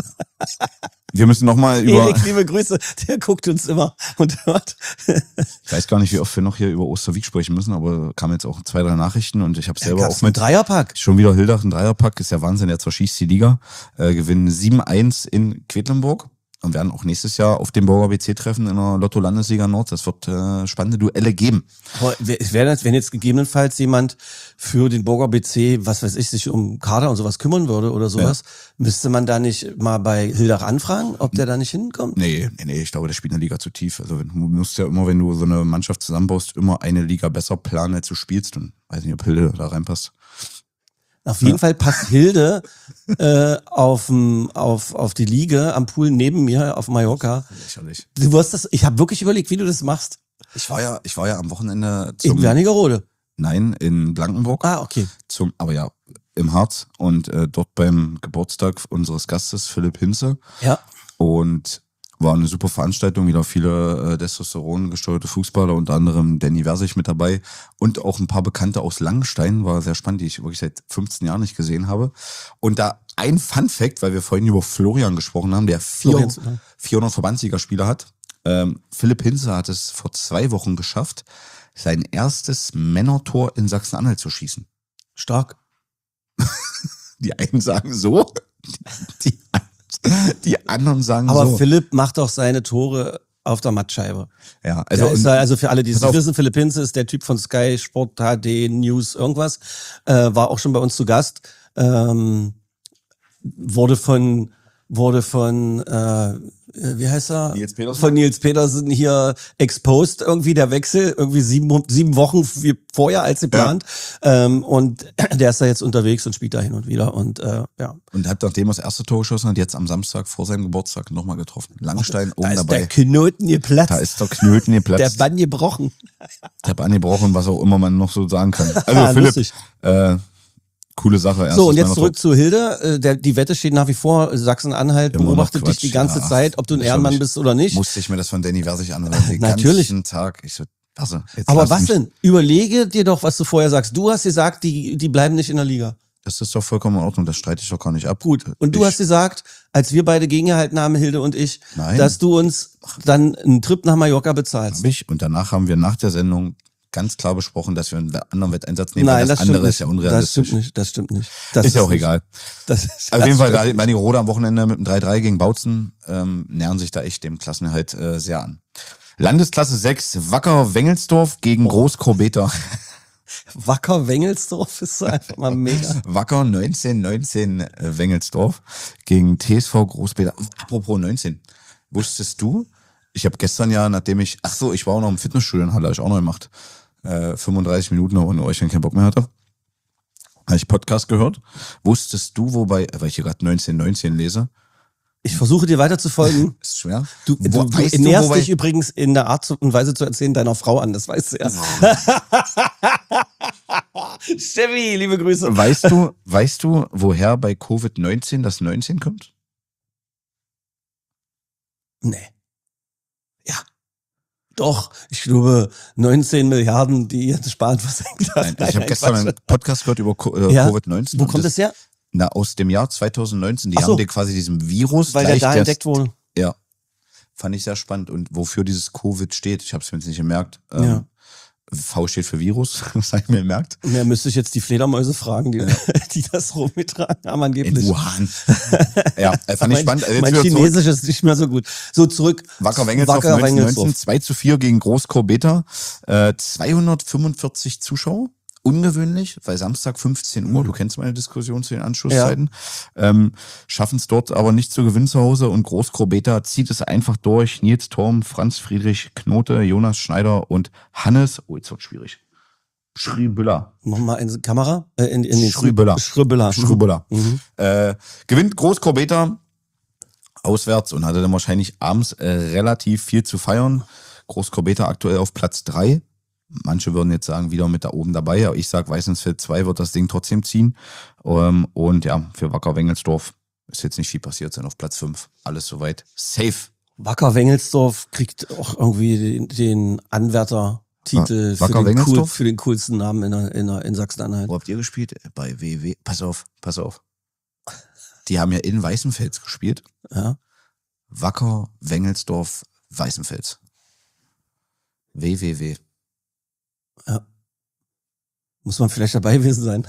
Wir müssen nochmal über, Erik, liebe Grüße, der guckt uns immer und hört. ich weiß gar nicht, wie oft wir noch hier über Osterwieck sprechen müssen, aber kamen jetzt auch zwei, drei Nachrichten und ich habe selber Gab's auch einen mit. Dreierpack. Schon wieder Hildach, ein Dreierpack, ist ja Wahnsinn, der zerschießt die Liga, äh, gewinnen sieben eins in Quedlinburg und werden auch nächstes Jahr auf dem Burger B C treffen in der Lotto-Landesliga Nord. Das wird äh, spannende Duelle geben. Aber es wäre jetzt, wenn jetzt gegebenenfalls jemand für den Burger B C, was weiß ich, sich um Kader und sowas kümmern würde oder sowas, müsste man da nicht mal bei Hildach anfragen, ob der da nicht hinkommt? Nee, nee, nee, ich glaube, der spielt eine Liga zu tief. Also du musst ja immer, wenn du so eine Mannschaft zusammenbaust, immer eine Liga besser planen, als du spielst. Und weiß nicht, ob Hilde da reinpasst. Auf jeden Fall passt Hilde äh, auf, auf, auf die Liege am Pool neben mir auf Mallorca. Lächerlich. Du wirst das, ich habe wirklich überlegt, wie du das machst. Ich war ja, ich war ja am Wochenende In zum, Wernigerode. nein, in Blankenburg, Ah, okay. zum, aber ja, im Harz und äh, dort beim Geburtstag unseres Gastes Philipp Hinze. Ja. Und war eine super Veranstaltung, wieder viele äh, Testosteron gesteuerte Fußballer, unter anderem Danny Versich mit dabei und auch ein paar Bekannte aus Langenstein, war sehr spannend, die ich wirklich seit fünfzehn Jahren nicht gesehen habe. Und da ein Fun-Fact, weil wir vorhin über Florian gesprochen haben, der vier, vierhundert Verbandssiegerspiele hat. Ähm, Philipp Hinze hat es vor zwei Wochen geschafft, sein erstes Männertor in Sachsen-Anhalt zu schießen. Stark. Die einen sagen so, die, die anderen sagen Aber so. Aber Philipp macht auch seine Tore auf der Mattscheibe. Ja, also, ist da, also für alle, die es nicht wissen, Philipp Hinze ist der Typ von Sky, Sport, H D, News, irgendwas. Äh, war auch schon bei uns zu Gast. Ähm, wurde von, wurde von, äh, wie heißt er? Nils Petersen. Von Nils Petersen hier exposed, irgendwie der Wechsel, irgendwie sieben, sieben Wochen wie vorher als geplant. Ja. Ähm, und der ist da jetzt unterwegs und spielt da hin und wieder. Und äh, ja. Und hat, nachdem er das erste Tor geschossen hat, jetzt am Samstag vor seinem Geburtstag nochmal getroffen. Langenstein oben da ist dabei. Der Knoten geplatzt. Da ist der Knoten geplatzt. Der Bann gebrochen. Der Bann gebrochen, was auch immer man noch so sagen kann. Also ja, Philipp, äh, coole Sache. So, und jetzt zurück zu Hilde. Der, die Wette steht nach wie vor. Sachsen-Anhalt beobachtet dich die ganze ja, Zeit, ob du ein Ehrenmann bist oder nicht. Musste ich mir das von Danny Versich anhören. Den Natürlich. ganzen Tag. Ich so, also, jetzt aber was denn? Überlege dir doch, was du vorher sagst. Du hast gesagt, die, die bleiben nicht in der Liga. Das ist doch vollkommen in Ordnung. Das streite ich doch gar nicht ab. Gut. Und du ich, hast gesagt, als wir beide gegengehalten haben, Hilde und ich, nein. dass du uns dann einen Trip nach Mallorca bezahlst. Hab ich. Und danach haben wir nach der Sendung ganz klar besprochen, dass wir einen anderen Wetteinsatz nehmen, Nein, weil das, das andere nicht. ist ja unrealistisch. Das stimmt nicht, das stimmt nicht. Das ist, ist ja auch nicht. egal. Das ist, auf jeden Fall, da Manni Roda am Wochenende mit dem drei drei gegen Bautzen ähm, nähern sich da echt dem Klassenerhalt äh, sehr an. Landesklasse sechs, Wacker Wengelsdorf gegen oh. Groß-Korbeta. Wacker Wengelsdorf ist so einfach mal mega. Wacker neunzehn neunzehn äh, Wengelsdorf gegen T S V Groß-Korbeta. Apropos neunzehn, wusstest du, ich habe gestern ja, nachdem ich, ach so, ich war auch noch im Fitnessstudio und hatte ich auch noch gemacht, äh, fünfunddreißig Minuten noch, ohne euch dann keinen Bock mehr hatte. Habe ich Podcast gehört. Wusstest du, wobei, weil ich hier gerade neunzehn neunzehn lese? Ich versuche dir weiter zu folgen. Ist schwer. Du, du, Wo, du weißt ernährst du, dich übrigens in der Art und Weise zu erzählen deiner Frau an, das weißt du ja. Steffi, liebe Grüße. Weißt du, weißt du, woher bei Covid neunzehn das neunzehn kommt? Nee. Ja. Doch, ich glaube neunzehn Milliarden, die jetzt sparen versenkt hat. Nein, ich habe gestern einen Podcast gehört über äh, ja? Covid neunzehn. Wo kommt das her? Na, aus dem Jahr zwanzig neunzehn. Die Ach so. haben dir quasi diesem Virus. Weil der da entdeckt wurde. Ja. Fand ich sehr spannend. Und wofür dieses Covid steht, ich habe es mir jetzt nicht gemerkt. Ähm, ja. V steht für Virus, das habe ich mir gemerkt. Mehr müsste ich jetzt die Fledermäuse fragen, die, ja. die das rumgetragen haben angeblich. In Wuhan. Ja, fand ich spannend. Jetzt mein Chinesisch zurück. Ist nicht mehr so gut. So zurück. Wacker Wengelsdorf neunzehn neunzehn, zwei zu vier gegen Groß-Korbeta. Äh, zweihundertfünfundvierzig Zuschauer. Ungewöhnlich, weil Samstag fünfzehn Uhr, du kennst meine Diskussion zu den Anschlusszeiten, ja. ähm, schaffen es dort aber nicht zu gewinnen zu Hause und Groß-Korbeta zieht es einfach durch. Nils Torm, Franz Friedrich Knote, Jonas Schneider und Hannes, oh, jetzt wird schwierig, Schrübüller. Nochmal in die Kamera. Äh, in, in Schrübüller. Schrübüller. Schrübüller. Mhm. Äh, gewinnt Groß-Korbeta auswärts und hatte dann wahrscheinlich abends äh, relativ viel zu feiern. Groß-Korbeta aktuell auf Platz drei. Manche würden jetzt sagen, wieder mit da oben dabei, aber ich sage, Weißensfeld zwei wird das Ding trotzdem ziehen. Ähm, und ja, für Wacker Wengelsdorf ist jetzt nicht viel passiert sein auf Platz fünf. Alles soweit safe. Wacker Wengelsdorf kriegt auch irgendwie den, den Anwärtertitel Wacker für, den Wengelsdorf? Cool, für den coolsten Namen in, der, in, der, in Sachsen-Anhalt. Wo habt ihr gespielt? Bei W W. Pass auf, pass auf. Die haben ja in Weißenfels gespielt. Ja. Wacker Wengelsdorf Weißenfels. W W W. Ja. Muss man vielleicht dabei gewesen sein.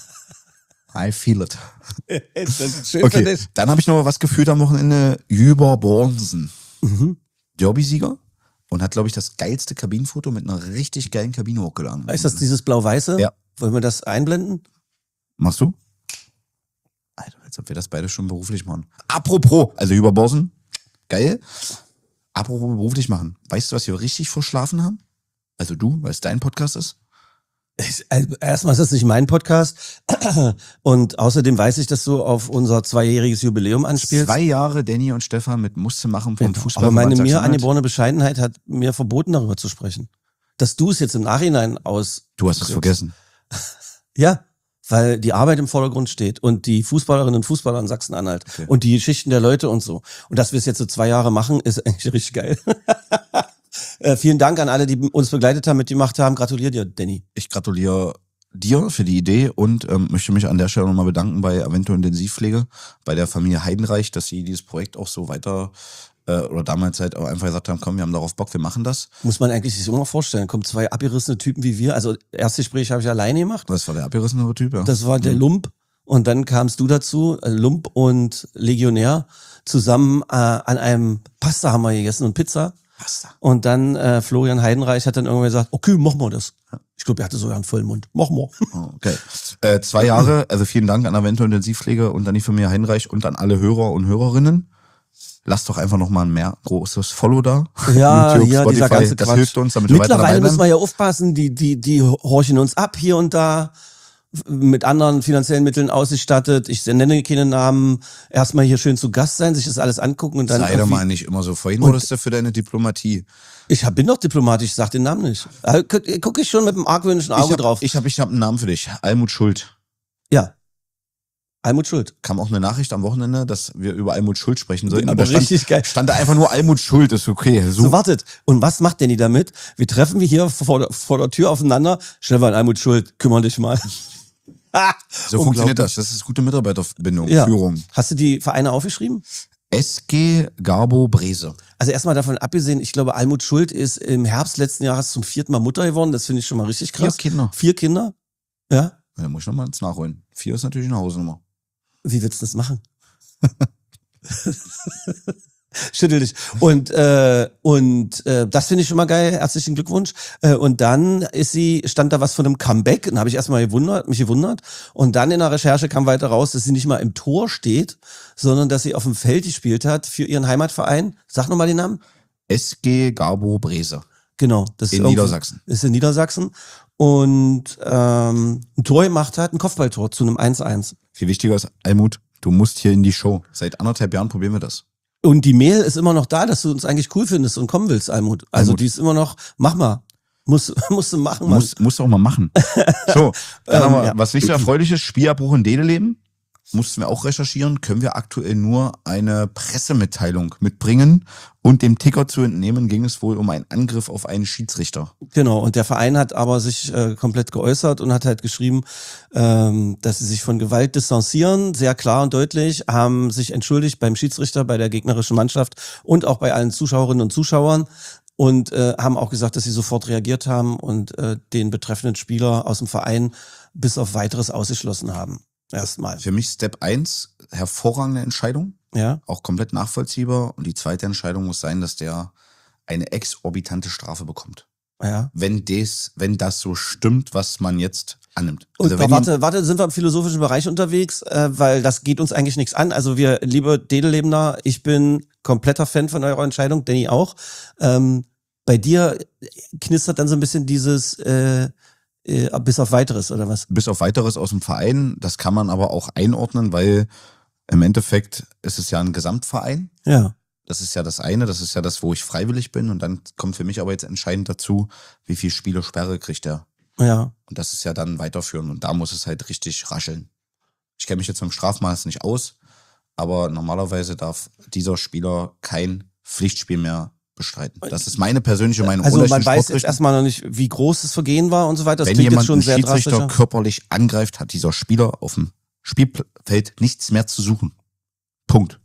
I feel it. Das ist schön okay, für dich. dann habe ich noch was gefühlt am Wochenende. Jüber Bornsen. Mhm. Derby-Sieger. Und hat, glaube ich, das geilste Kabinenfoto mit einer richtig geilen Kabine hochgeladen. Ist das dieses blau-weiße? Ja. Wollen wir das einblenden? Machst du? Alter, als ob wir das beide schon beruflich machen. Apropos, also Jüber Bornsen. Geil. Apropos beruflich machen. Weißt du, was wir richtig verschlafen haben? Also du, weil es dein Podcast ist? Also erstmal ist das nicht mein Podcast und außerdem weiß ich, dass du auf unser zweijähriges Jubiläum anspielst. Zwei Jahre Danny und Stefan mit Musste machen vom ja, Fußball. Aber meine mir angeborene Bescheidenheit hat mir verboten, darüber zu sprechen. Dass du es jetzt im Nachhinein aus... Du hast es vergessen. Ja, weil die Arbeit im Vordergrund steht und die Fußballerinnen und Fußballer in Sachsen-Anhalt Okay. und die Geschichten der Leute und so. Und dass wir es jetzt so zwei Jahre machen, ist eigentlich richtig geil. äh, vielen Dank an alle, die uns begleitet haben, mitgemacht haben. Gratuliere dir, Danny. Ich gratuliere dir für die Idee und ähm, möchte mich an der Stelle nochmal bedanken bei Avento Intensivpflege, bei der Familie Heidenreich, dass sie dieses Projekt auch so weiter äh, oder damals halt auch einfach gesagt haben, komm, wir haben darauf Bock, wir machen das. Muss man eigentlich sich immer vorstellen. Kommen zwei abgerissene Typen wie wir. Also erste Gespräch habe ich alleine gemacht. Das war der abgerissene Typ, ja. Das war der Lump. Und dann kamst du dazu, äh, Lump und Legionär, zusammen äh, an einem Pasta haben wir gegessen und Pizza. Pasta. Und dann äh, Florian Heidenreich hat dann irgendwann gesagt, okay, machen wir das. Ich glaube, er hatte sogar einen vollen Mund. Machen wir. Oh, okay. Äh, zwei Jahre, also vielen Dank an Avento Intensivpflege und an die Familie Heidenreich und an alle Hörer und Hörerinnen. Lasst doch einfach nochmal ein mehr großes Follow da. Ja, YouTube, ja, dieser ganze das Quatsch. hilft uns, damit wir weiter dabei Mittlerweile müssen bleiben. wir ja aufpassen, die, die, die horchen uns ab hier und da, mit anderen finanziellen Mitteln ausgestattet. Ich nenne keine Namen. Erstmal hier schön zu Gast sein, sich das alles angucken und dann. Sei doch mal nicht immer so. Vorhin wurdest du für deine Diplomatie. Ich hab, bin doch diplomatisch, ich sag den Namen nicht. Äh, guck, guck ich schon mit einem argwöhnischen Auge ich hab, drauf. Ich habe ich hab einen Namen für dich. Almut Schuld. Ja. Almut Schuld. Kam auch eine Nachricht am Wochenende, dass wir über Almut Schuld sprechen sollten. Aber da stand, richtig geil. stand da einfach nur Almut Schuld, ist okay. So, So, wartet. Und was macht Danny damit? Wir treffen wir hier vor, der- vor der Tür aufeinander. Stefan, Almut Schuld, kümmern dich mal. Ah, so funktioniert das. Das ist gute Mitarbeiterbindung, Ja. Führung. Hast du die Vereine aufgeschrieben? S G Garbo Brese. Also erstmal davon abgesehen, ich glaube, Almut Schuld ist im Herbst letzten Jahres zum vierten Mal Mutter geworden. Das finde ich schon mal richtig krass. Vier Kinder. Vier Kinder? Ja. Da muss ich nochmal ins Nachholen. Vier ist natürlich eine Hausnummer. Wie willst du das machen? Schüttel dich. Und, äh, und äh, das finde ich schon mal geil. Herzlichen Glückwunsch. Äh, und dann ist sie, stand da was von einem Comeback. Dann habe ich erstmal gewundert, mich gewundert. Und dann in der Recherche kam weiter raus, dass sie nicht mal im Tor steht, sondern dass sie auf dem Feld gespielt hat für ihren Heimatverein. Sag nochmal den Namen. S G Garbo Brese. Genau. Das In ist irgendwo- Niedersachsen. Ist in Niedersachsen. Und ähm, ein Tor gemacht hat, ein Kopfballtor zu einem eins eins. Viel wichtiger ist, Almut, du musst hier in die Show. Seit anderthalb Jahren probieren wir das. Und die Mail ist immer noch da, dass du uns eigentlich cool findest und kommen willst, Almut. Also Almut. die ist immer noch, mach mal. Muss, musst du machen, Mann. Muss, musst du auch mal machen. So, dann Ähm, haben wir, ja. was nicht so erfreulich ist, Spielabbruch in Dedeleben. Mussten wir auch recherchieren, können wir aktuell nur eine Pressemitteilung mitbringen. Und dem Ticker zu entnehmen, ging es wohl um einen Angriff auf einen Schiedsrichter. Genau, und der Verein hat aber sich äh, komplett geäußert und hat halt geschrieben, ähm, dass sie sich von Gewalt distanzieren, sehr klar und deutlich, haben sich entschuldigt beim Schiedsrichter, bei der gegnerischen Mannschaft und auch bei allen Zuschauerinnen und Zuschauern und äh, haben auch gesagt, dass sie sofort reagiert haben und äh, den betreffenden Spieler aus dem Verein bis auf Weiteres ausgeschlossen haben. Erstmal. Für mich Step eins, hervorragende Entscheidung, Ja. auch komplett nachvollziehbar. Und die zweite Entscheidung muss sein, dass der eine exorbitante Strafe bekommt. Ja. Wenn das, wenn das so stimmt, was man jetzt annimmt. Und Also wenn warte, warte, sind wir im philosophischen Bereich unterwegs, äh, weil das geht uns eigentlich nichts an. Also wir, liebe Dedelebender, ich bin kompletter Fan von eurer Entscheidung, Danny auch. Ähm, bei dir knistert dann so ein bisschen dieses äh, äh, bis auf Weiteres, oder was? bis auf Weiteres aus dem Verein, das kann man aber auch einordnen, weil im Endeffekt ist es ja ein Gesamtverein. Ja. Das ist ja das eine, das ist ja das, wo ich freiwillig bin. Und dann kommt für mich aber jetzt entscheidend dazu, wie viel Spiele Sperre kriegt er. Ja. Und das ist ja dann weiterführen. Und da muss es halt richtig rascheln. Ich kenne mich jetzt beim Strafmaß nicht aus, aber normalerweise darf dieser Spieler kein Pflichtspiel mehr bestreiten. Das ist meine persönliche Meinung. Also ohne man den weiß jetzt Sportrichter. erstmal noch nicht, wie groß das Vergehen war und so weiter. Das Wenn klingt jemand jetzt schon einen sehr Schiedsrichter drastisch. körperlich angreift, hat dieser Spieler auf dem Spielfeld nichts mehr zu suchen. Punkt.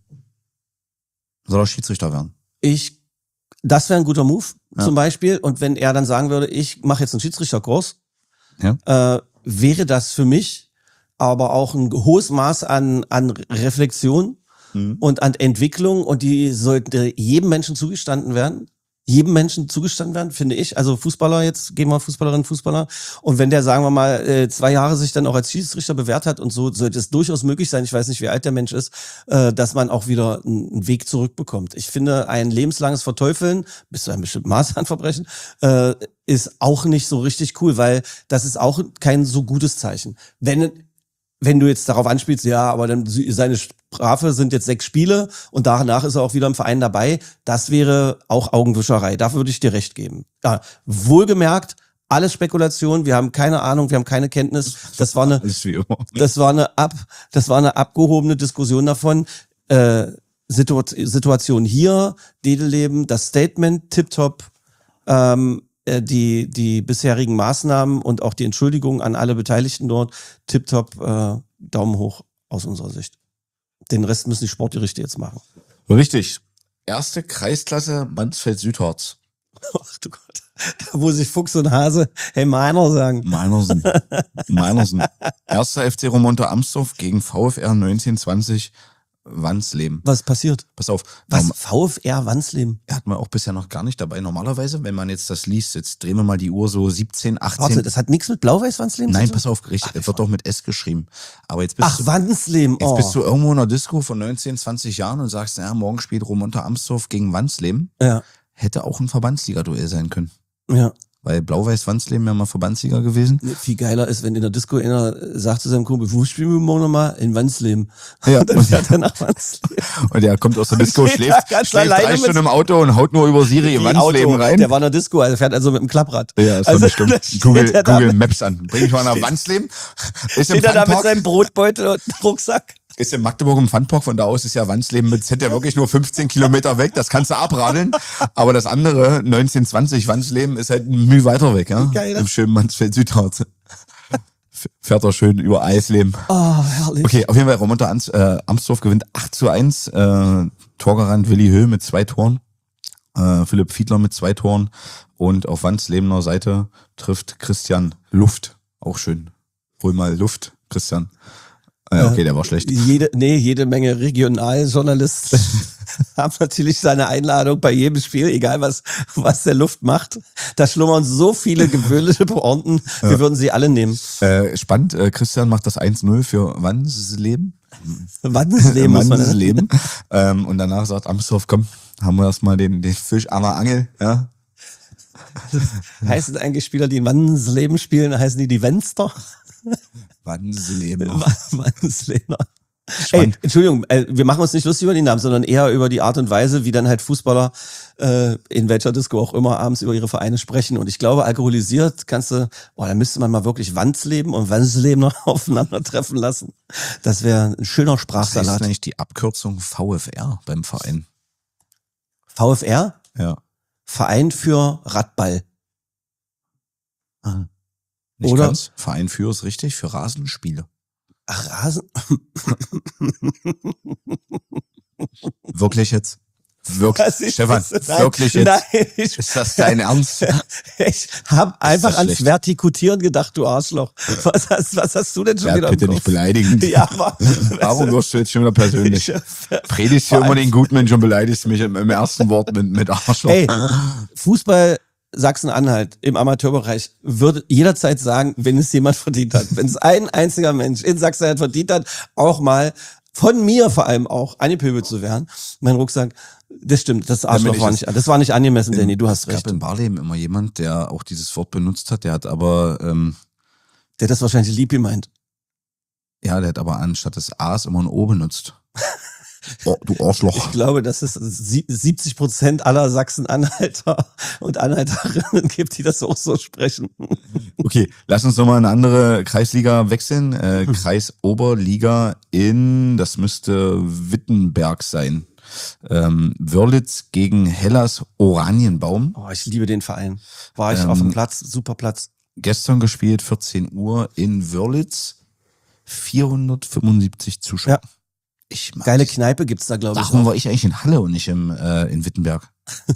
Soll er Schiedsrichter werden? Ich, das wäre ein guter Move, Ja. zum Beispiel. Und wenn er dann sagen würde, ich mache jetzt einen Schiedsrichterkurs, Ja. äh, wäre das für mich aber auch ein hohes Maß an, an Reflexion Mhm. und an Entwicklung, und die sollte jedem Menschen zugestanden werden. Jedem Menschen zugestanden werden, finde ich. Also Fußballer, jetzt gehen wir Fußballerinnen, Fußballer. Und wenn der, sagen wir mal, äh, zwei Jahre sich dann auch als Schiedsrichter bewährt hat und so, sollte es durchaus möglich sein, ich weiß nicht, wie alt der Mensch ist, äh, dass man auch wieder einen Weg zurückbekommt. Ich finde, ein lebenslanges Verteufeln, bis zu einem bestimmten Maß an Verbrechen, äh, ist auch nicht so richtig cool, weil das ist auch kein so gutes Zeichen. Wenn Wenn du jetzt darauf anspielst, ja, aber dann seine Strafe sind jetzt sechs Spiele und danach ist er auch wieder im Verein dabei, das wäre auch Augenwischerei. Da würde ich dir recht geben. Ja, wohlgemerkt, alles Spekulation, wir haben keine Ahnung, wir haben keine Kenntnis. Das war eine, Alles wie immer. das war eine ab, das war eine abgehobene Diskussion davon. Äh, Situ- Situation hier, Dedelleben, das Statement, tipptopp, ähm, äh, die die bisherigen Maßnahmen und auch die Entschuldigung an alle Beteiligten dort, tipptopp, äh, Daumen hoch aus unserer Sicht. Den Rest müssen die Sportgerichte jetzt machen. Richtig. Erste Kreisklasse Mansfeld-Südharz. Ach du Gott, da muss ich Fuchs und Hase, hey Meiner sagen. Meinersen. Meinersen. Erster F C Romonte Amsdorf gegen VfR neunzehn zwanzig Wansleben. Was passiert? Pass auf. Was? norm- VfR Wansleben? Hat man auch bisher noch gar nicht dabei. Normalerweise, wenn man jetzt das liest, jetzt drehen wir mal die Uhr so siebzehn, achtzehn. Warte, das hat nichts mit Blau-Weiß-Wansleben Nein, zu tun? pass auf, richtig, es wird doch mit S geschrieben. Aber jetzt bist Ach, du, Wansleben, jetzt oh. bist du irgendwo in einer Disco von neunzehn, zwanzig Jahren und sagst, ja, morgen spielt Romonte Amsdorf gegen Wansleben. Ja, Hätte auch ein Verbandsliga-Duell sein können. ja. Weil Blau-Weiß-Wansleben ja mal Verbandsliga gewesen. Nee, viel geiler ist, wenn in der Disco einer sagt zu seinem Kumpel, wo spielen wir morgen nochmal? In Wansleben. Ja. Und dann fährt er nach Wansleben. Und der kommt aus der Disco, steht da schläft, ganz schläft alleine drei mit- Stunden im Auto und haut nur über Siri in Wie Wansleben Auto. rein. Der war in der Disco, also fährt also mit dem Klapprad. Ja, ist also, doch nicht da stimmt. steht Google, er da, Google Maps an. Bring ich mal nach Wansleben. Ist im steht er da mit Funpark. seinem Brotbeutel und Rucksack. Ist in Magdeburg im Funpark, von da aus ist ja Wansleben mit Z ja wirklich nur fünfzehn Kilometer weg, das kannst du abradeln. Aber das andere, neunzehn zwanzig Wansleben, ist halt ein Mühe weiter weg, ja. Geil, ne? Im schönen Mansfeld-Südharz. Fährt er schön über Eisleben. Oh, herrlich. Okay, auf jeden Fall, Romonte Ans, äh, Amsdorf gewinnt acht zu eins, äh, Torgarant Willi Höh mit zwei Toren, äh, Philipp Fiedler mit zwei Toren und auf Wanslebener Seite trifft Christian Luft. Auch schön. Hol mal Luft, Christian. Äh, okay, der war schlecht. Jede, nee, jede Menge Regionaljournalisten haben natürlich seine Einladung bei jedem Spiel, egal was, was der Luft macht. Da schlummern so viele gewöhnliche Pointen, wir würden sie alle nehmen. Äh, spannend, äh, Christian macht das eins null für Wansleben. Wansleben muss man Wansleben. ähm, und danach sagt Amsdorf, komm, haben wir erstmal den, den Fisch an der Angel, ja. Heißen eigentlich Spieler, die in Wansleben spielen, heißen die die Wenster? Wansleben. Wansleben. Ey, Entschuldigung, äh, wir machen uns nicht lustig über die Namen, sondern eher über die Art und Weise, wie dann halt Fußballer äh, in welcher Disco auch immer abends über ihre Vereine sprechen. Und ich glaube, alkoholisiert kannst du, boah, da müsste man mal wirklich Wansleben und Wansleben noch aufeinandertreffen lassen. Das wäre ein schöner Was heißt Sprachsalat. eigentlich die Abkürzung V F R beim Verein? VfR, Ja. Verein für Radball. Nicht Oder- ganz. Verein für ist richtig, für Rasenspiele. Ach, Rasen? Wirklich jetzt? Wirklich? Das ist- Stefan, das- nein, wirklich jetzt? Nein, ich, Ist das dein Ernst? ich habe einfach das ans schlecht? Vertikutieren gedacht, du Arschloch. Was hast, was hast du denn schon Ja, wieder im bitte Kopf? nicht beleidigen. Ja, aber Warum wirst du jetzt schon wieder persönlich? Ich- Predigst hier immer den Gutmensch und beleidigst mich im, im ersten Wort mit, mit Arschloch. Ey, Fußball Sachsen-Anhalt im Amateurbereich würde jederzeit sagen, wenn es jemand verdient hat. Wenn es ein einziger Mensch in Sachsen-Anhalt verdient hat, auch mal von mir vor allem auch angepöbelt zu werden. Mein Rucksack, das stimmt, das Arschloch Damit ich war das- nicht, das war nicht angemessen, Danny, du hast Es gab recht. in Barleben immer jemand, der auch dieses Wort benutzt hat, der hat aber, ähm, Der hat das wahrscheinlich lieb gemeint. ja, der hat aber anstatt des A's immer ein O benutzt. Oh, du Arschloch. Ich glaube, dass es sie- siebzig Prozent aller Sachsen-Anhalter und Anhalterinnen gibt, die das auch so sprechen. Okay, lass uns nochmal eine andere Kreisliga wechseln. Äh, Kreisoberliga in, das müsste Wittenberg sein. Ähm, Wörlitz gegen Hellas Oranienbaum. Oh, ich liebe den Verein. War ich Ähm, auf dem Platz, super Platz. Gestern gespielt, vierzehn Uhr in Wörlitz. vierhundertfünfundsiebzig Zuschauer. Ja. Ich mag Geile das. Kneipe gibt's da, glaube ich. Warum auch. war ich eigentlich in Halle und nicht im, äh, in Wittenberg?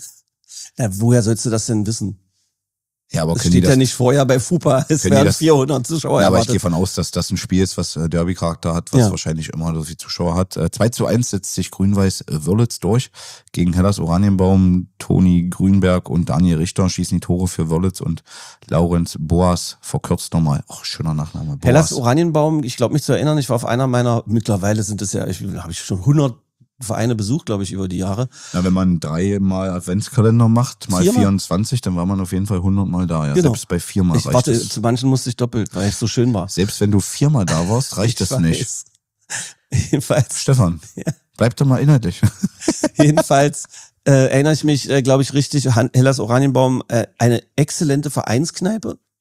Ja, woher sollst du das denn wissen? Ja, aber Das können die steht das, ja nicht vorher bei FUPA, es können die werden das- vierhundert Zuschauer ja, aber ich gehe erwartet. von aus, dass das ein Spiel ist, was äh, Derby-Charakter hat, was Ja. wahrscheinlich immer so viele Zuschauer hat. Äh, zwei zu eins setzt sich Grün-Weiß äh, Wörlitz durch. Gegen Hellas Oranienbaum, Toni Grünberg und Daniel Richter schießen die Tore für Wörlitz und Laurenz Boas verkürzt nochmal. Ach, schöner Nachname. Boas. Hellas Oranienbaum, ich glaube mich zu erinnern, ich war auf einer meiner, mittlerweile sind es ja, ich habe ich schon hundert Vereine besucht, glaube ich, über die Jahre. Ja, wenn man dreimal Adventskalender macht, mal Viermal? vierundzwanzig, dann war man auf jeden Fall hundert Mal da. Ja, Genau. Selbst bei viermal Ich reicht warte, es. zu manchen musste ich doppelt, weil es so schön war. Selbst wenn du viermal da warst, reicht Ich das nicht. weiß. Jedenfalls, Stefan, bleib doch mal inhaltlich. jedenfalls äh, erinnere ich mich, äh, glaube ich, richtig, Han- Hellas Oranienbaum, äh, eine exzellente Vereinskneipe.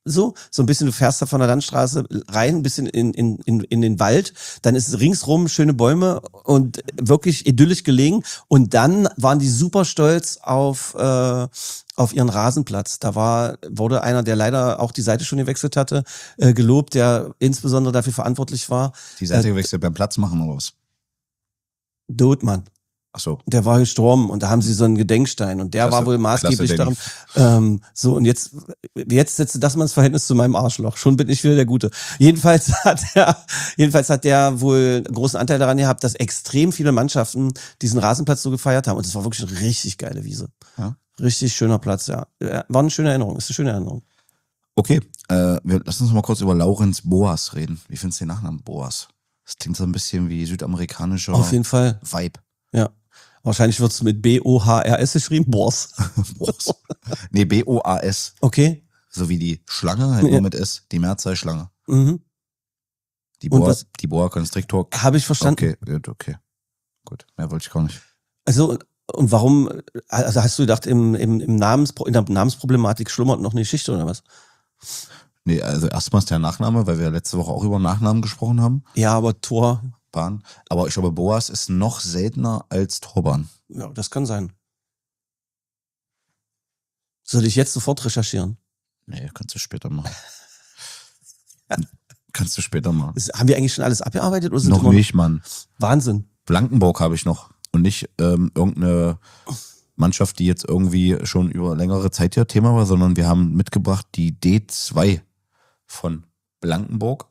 so, so ein bisschen, du fährst da von der Landstraße rein, ein bisschen in, in, in, in den Wald, dann ist ringsrum schöne Bäume und wirklich idyllisch gelegen und dann waren die super stolz auf, äh, auf ihren Rasenplatz. Da war, wurde einer, der leider auch die Seite schon gewechselt hatte, äh, gelobt, der insbesondere dafür verantwortlich war. Die Seite äh, gewechselt beim Platz machen oder was? Dotmann. Ach so. Der war gestorben und da haben sie so einen Gedenkstein und der Klasse, war wohl maßgeblich klasse, daran. Ähm, so und jetzt jetzt setzt das mal ins Verhältnis zu meinem Arschloch. Schon bin ich wieder der Gute. Jedenfalls hat er jedenfalls hat der wohl einen großen Anteil daran gehabt, dass extrem viele Mannschaften diesen Rasenplatz so gefeiert haben und es war wirklich eine richtig geile Wiese. Ja. Richtig schöner Platz, ja. War eine schöne Erinnerung. Ist eine schöne Erinnerung. Okay, äh, wir, lass uns mal kurz über Laurenz Boas reden. Wie findest du den Nachnamen Boas? Das klingt so ein bisschen wie südamerikanischer Auf jeden Fall. Vibe. Ja. Wahrscheinlich wird's mit B O H R S geschrieben. Boas. Boas. Nee, B O A S. Okay. So wie die Schlange, halt Ja. nur mit S. Die Mehrzahl Schlange. Mhm. Die Und Boa, was- die Boa Constrictor. Habe ich verstanden. Okay, gut, okay. Gut, mehr wollte ich gar nicht. Also, und warum, also hast du gedacht, im, im, im Namens, in der Namensproblematik schlummert noch eine Geschichte oder was? Nee, also erstmal ist der Nachname, weil wir letzte Woche auch über Nachnamen gesprochen haben. Ja, aber Tor, Bahn. Aber ich glaube, Boas ist noch seltener als Torbahn. ja, das kann sein. Soll ich jetzt sofort recherchieren? Nee, kannst du später machen. kannst du später machen. Ist, haben wir eigentlich schon alles abgearbeitet? Oder sind Noch immer nicht, Mann. Wahnsinn. Blankenburg habe ich noch. Und nicht ähm, irgendeine Mannschaft, die jetzt irgendwie schon über längere Zeit hier Thema war, sondern wir haben mitgebracht die D zwei von Blankenburg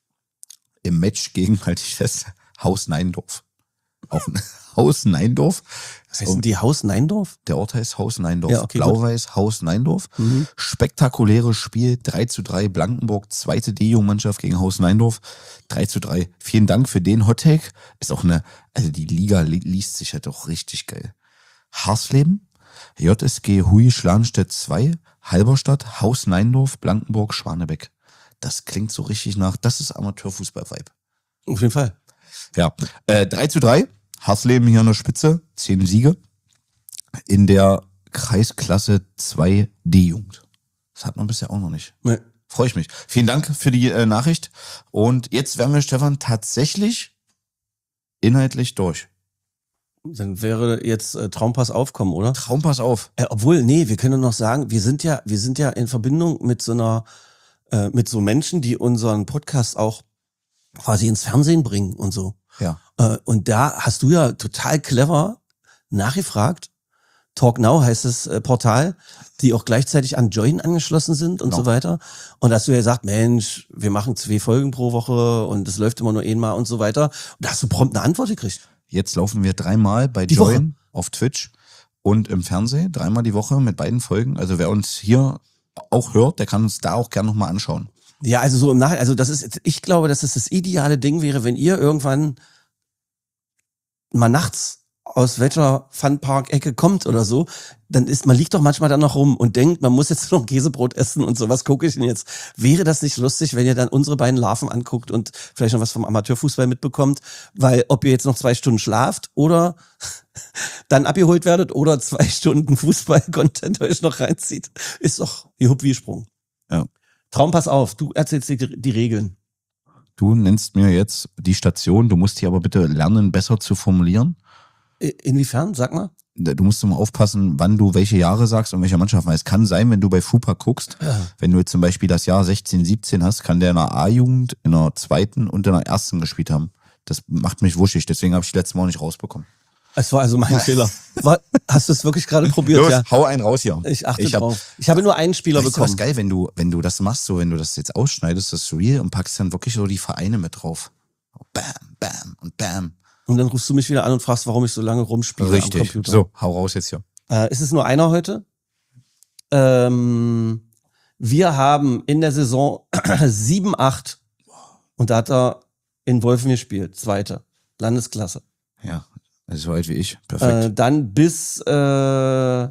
im Match gegen, halte ich fest, Haus Neindorf. Auch ein Haus Neindorf. Was heißt denn die Haus Neindorf? Der Ort heißt Haus Neindorf. Ja, okay, Blau-Weiß Haus Neindorf. Mhm. Spektakuläres Spiel, drei zu drei. Blankenburg, zweite D-Jugendmannschaft gegen Haus Neindorf. drei zu drei. Vielen Dank für den Hottake. Ist auch eine, also die Liga li- liest sich halt auch richtig geil. Harsleben, J S G Hui Schlanstedt zwei, Halberstadt, Haus Neindorf, Blankenburg, Schwanebeck. Das klingt so richtig nach, das ist Amateurfußball-Vibe. Auf jeden Fall. Ja, äh, drei zu drei. Harsleben hier an der Spitze, zehn Siege in der Kreisklasse zwei D-Jugend. Das hat man bisher auch noch nicht. Nee. Freue ich mich. Vielen Dank für die äh, Nachricht. Und jetzt wären wir, Stefan, tatsächlich inhaltlich durch. Dann wäre jetzt äh, Traumpass aufkommen, oder? Traumpass auf. Äh, obwohl, nee, wir können noch sagen, wir sind ja, wir sind ja in Verbindung mit so einer, äh, mit so Menschen, die unseren Podcast auch quasi ins Fernsehen bringen und so. Ja. Äh, und da hast du ja total clever nachgefragt. Talk Now heißt das äh, Portal, die auch gleichzeitig an Join angeschlossen sind und Genau. so weiter. Und da hast du ja gesagt, Mensch, wir machen zwei Folgen pro Woche und es läuft immer nur einmal und so weiter. Und da hast du prompt eine Antwort gekriegt. Jetzt laufen wir dreimal bei Die Join auf Twitch und im Fernsehen, dreimal die Woche mit beiden Folgen. Also wer uns hier auch hört, der kann uns da auch gerne nochmal anschauen. Ja, also so im Nachhinein, also das ist, ich glaube, dass es das ideale Ding wäre, wenn ihr irgendwann mal nachts aus welcher Funpark-Ecke kommt oder so, dann ist, man liegt doch manchmal dann noch rum und denkt, man muss jetzt noch Käsebrot essen und so, was gucke ich denn jetzt? Wäre das nicht lustig, wenn ihr dann unsere beiden Larven anguckt und vielleicht noch was vom Amateurfußball mitbekommt? Weil ob ihr jetzt noch zwei Stunden schlaft oder dann abgeholt werdet oder zwei Stunden Fußball-Content euch noch reinzieht, ist doch wie Hupp wie Sprung. Ja. Traum, pass auf, du erzählst die, die Regeln. Du nennst mir jetzt die Station, du musst hier aber bitte lernen, besser zu formulieren. Inwiefern? Sag mal. Du musst immer aufpassen, wann du welche Jahre sagst und welche Mannschaft. Weil es kann sein, wenn du bei FUPA guckst, Ja. wenn du jetzt zum Beispiel das Jahr sechzehn, siebzehn hast, kann der in der A-Jugend, in der zweiten und in der ersten gespielt haben. Das macht mich wuschig, deswegen habe ich letztes Mal auch nicht rausbekommen. Es war also mein Fehler. War, hast du es wirklich gerade probiert? Los, Ja. hau einen raus hier. Ich achte ich hab, drauf. Ich habe nur einen Spieler weißt du, was bekommen. geil, wenn du, wenn du das machst, so wenn du das jetzt ausschneidest, das Real und packst dann wirklich so die Vereine mit drauf. Bam, bam und bam. Und dann rufst du mich wieder an und fragst, warum ich so lange rumspiele am Richtig. Computer. So, hau raus jetzt hier. Äh, ist es nur einer heute? Ähm, wir haben in der Saison sieben acht und da hat er in Wolfen gespielt. Zweite. Landesklasse. Ja, also so alt wie ich. Perfekt. Äh, dann bis äh,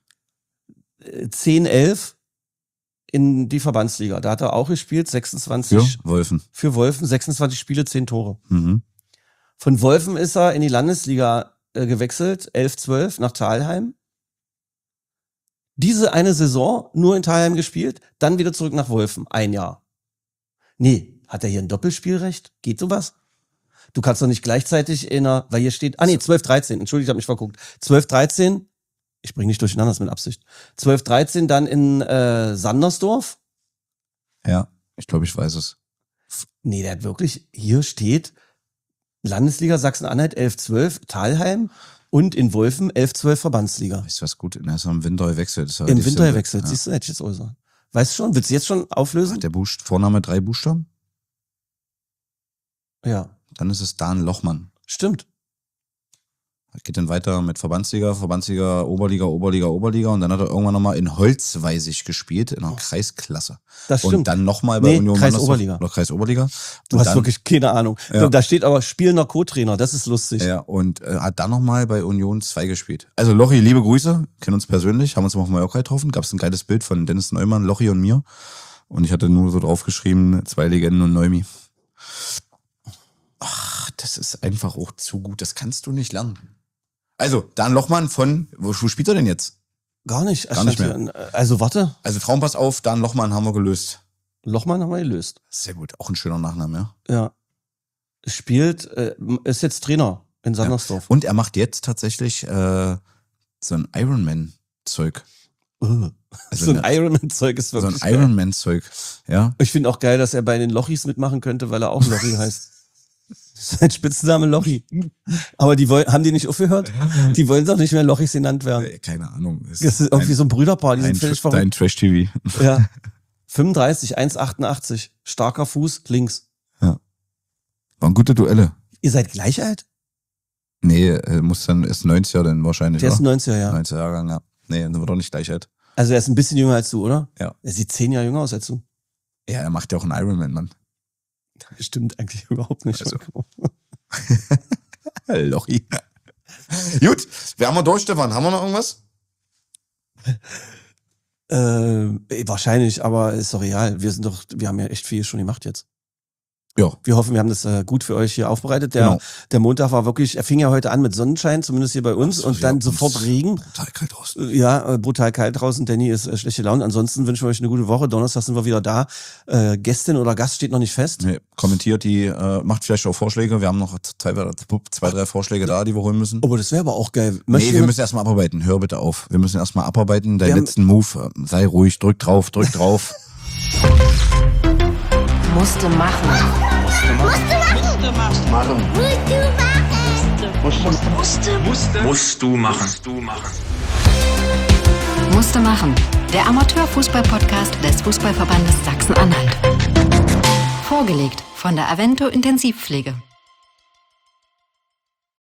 zehn elf in die Verbandsliga. Da hat er auch gespielt. sechsundzwanzig Für Wolfen. für Wolfen. sechsundzwanzig Spiele, zehn Tore. Mhm. Von Wolfen ist er in die Landesliga äh, gewechselt, elf zwölf nach Thalheim. Diese eine Saison nur in Thalheim gespielt, dann wieder zurück nach Wolfen. Ein Jahr. Nee, hat er hier ein Doppelspielrecht? Geht sowas? Du kannst doch nicht gleichzeitig in einer, weil hier steht, ah nee, zwölf dreizehn, entschuldigt, ich habe mich verguckt. zwölf dreizehn, ich bringe nicht durcheinander, das ist mit Absicht. zwölf dreizehn dann in äh, Sandersdorf. Ja, ich glaube, ich weiß es. Nee, der hat wirklich, hier steht Landesliga Sachsen-Anhalt elf zwölf, Thalheim und in Wolfen elf zwölf Verbandsliga. Weißt du was gut? Er ist im Winter gewechselt. Das Im relativ Winter simpel. gewechselt, Ja. siehst du, hätte ich jetzt auch gesagt. Weißt du schon, willst du jetzt schon auflösen? Hat der Buch, Vorname drei Buchstaben? Ja, Dann ist es Dan Lochmann. stimmt. Geht dann weiter mit Verbandsliga, Verbandsliga, Oberliga, Oberliga, Oberliga und dann hat er irgendwann nochmal in Holzweisig gespielt, in einer Kreisklasse. Das Und stimmt. dann nochmal bei Nee, Union Kreis Wandersdorf- Oberliga. Oder Kreis Oberliga. Du Und hast dann, wirklich keine Ahnung. Ja. Da steht aber spielender Co-Trainer, das ist lustig. Ja, und äh, hat dann nochmal bei Union zwei gespielt. Also Lochi, liebe Grüße, kennen uns persönlich, haben uns mal auf Mallorca getroffen, gab es ein geiles Bild von Dennis Neumann, Lochi und mir. Und ich hatte nur so draufgeschrieben, zwei Legenden und Neumi. Ach, das ist einfach auch zu gut, das kannst du nicht lernen. Also, Dan Lochmann von, wo, wo spielt er denn jetzt? Gar nicht. Gar nicht Stand hier. Also warte, Also Traumpass auf, Dan Lochmann haben wir gelöst. Lochmann haben wir gelöst. Sehr gut, auch ein schöner Nachname, ja. Ja. Spielt, äh, ist jetzt Trainer in Sandersdorf. Und er macht jetzt tatsächlich äh, so ein Ironman-Zeug. Uh. Also so ein eine- Ironman-Zeug ist So wirklich ein geil. Ironman-Zeug, ja. Ich finde auch geil, dass er bei den Lochis mitmachen könnte, weil er auch Lochi heißt. Sein Spitzname Lochi. Aber die wollen, haben die nicht aufgehört? Die wollen doch nicht mehr Lochis genannt werden. Äh, Keine Ahnung. Es Das ist irgendwie so ein Brüderpaar, die dein, sind völlig dein, verrückt. dein Trash-T V. Ja. fünfunddreißig, eins achtundachtzig. Starker Fuß, links. Waren gute Duelle. Ihr seid gleich alt? Nee, äh, muss dann, ist neunziger dann wahrscheinlich, Der ist ein oder? neunziger, ja. neunziger Jahrgang, ja. Nee, dann wird doch nicht gleich alt. Also er ist ein bisschen jünger als du, oder? Ja. Er sieht zehn Jahre jünger aus als du. Ja, er macht ja auch einen Ironman, Mann. Stimmt eigentlich überhaupt nicht. Also. Lochi. Gut, wir haben wir durch, Stefan. Haben wir noch irgendwas? Äh, wahrscheinlich, aber ist doch real. Wir sind doch, wir haben ja echt viel schon gemacht jetzt. Ja. Wir hoffen, wir haben das äh, gut für euch hier aufbereitet. Der, Genau. der Montag war wirklich, er fing ja heute an mit Sonnenschein, zumindest hier bei uns, Ach, und dann ja, sofort uns Regen. Brutal kalt aus. Ja, äh, brutal kalt draußen. Danny ist äh, schlechte Laune. Ansonsten wünschen wir euch eine gute Woche. Donnerstag sind wir wieder da. Äh, Gästin oder Gast steht noch nicht fest. Nee, kommentiert die, äh, macht vielleicht auch Vorschläge. Wir haben noch zwei, zwei drei Vorschläge da, die wir holen müssen. Oh, das wäre aber auch geil. Nee, Möchte wir jemand- müssen erstmal abarbeiten. Hör bitte auf. Wir müssen erstmal abarbeiten. Dein Wir haben- letzten Move, äh, sei ruhig, drück drauf, drück drauf. Musste machen. Machen. Musste. Musste. Musste. Musst du machen. Musst du machen. Musste machen. Der Amateurfußball-Podcast des Fußballverbandes Sachsen-Anhalt. Vorgelegt von der Avento Intensivpflege.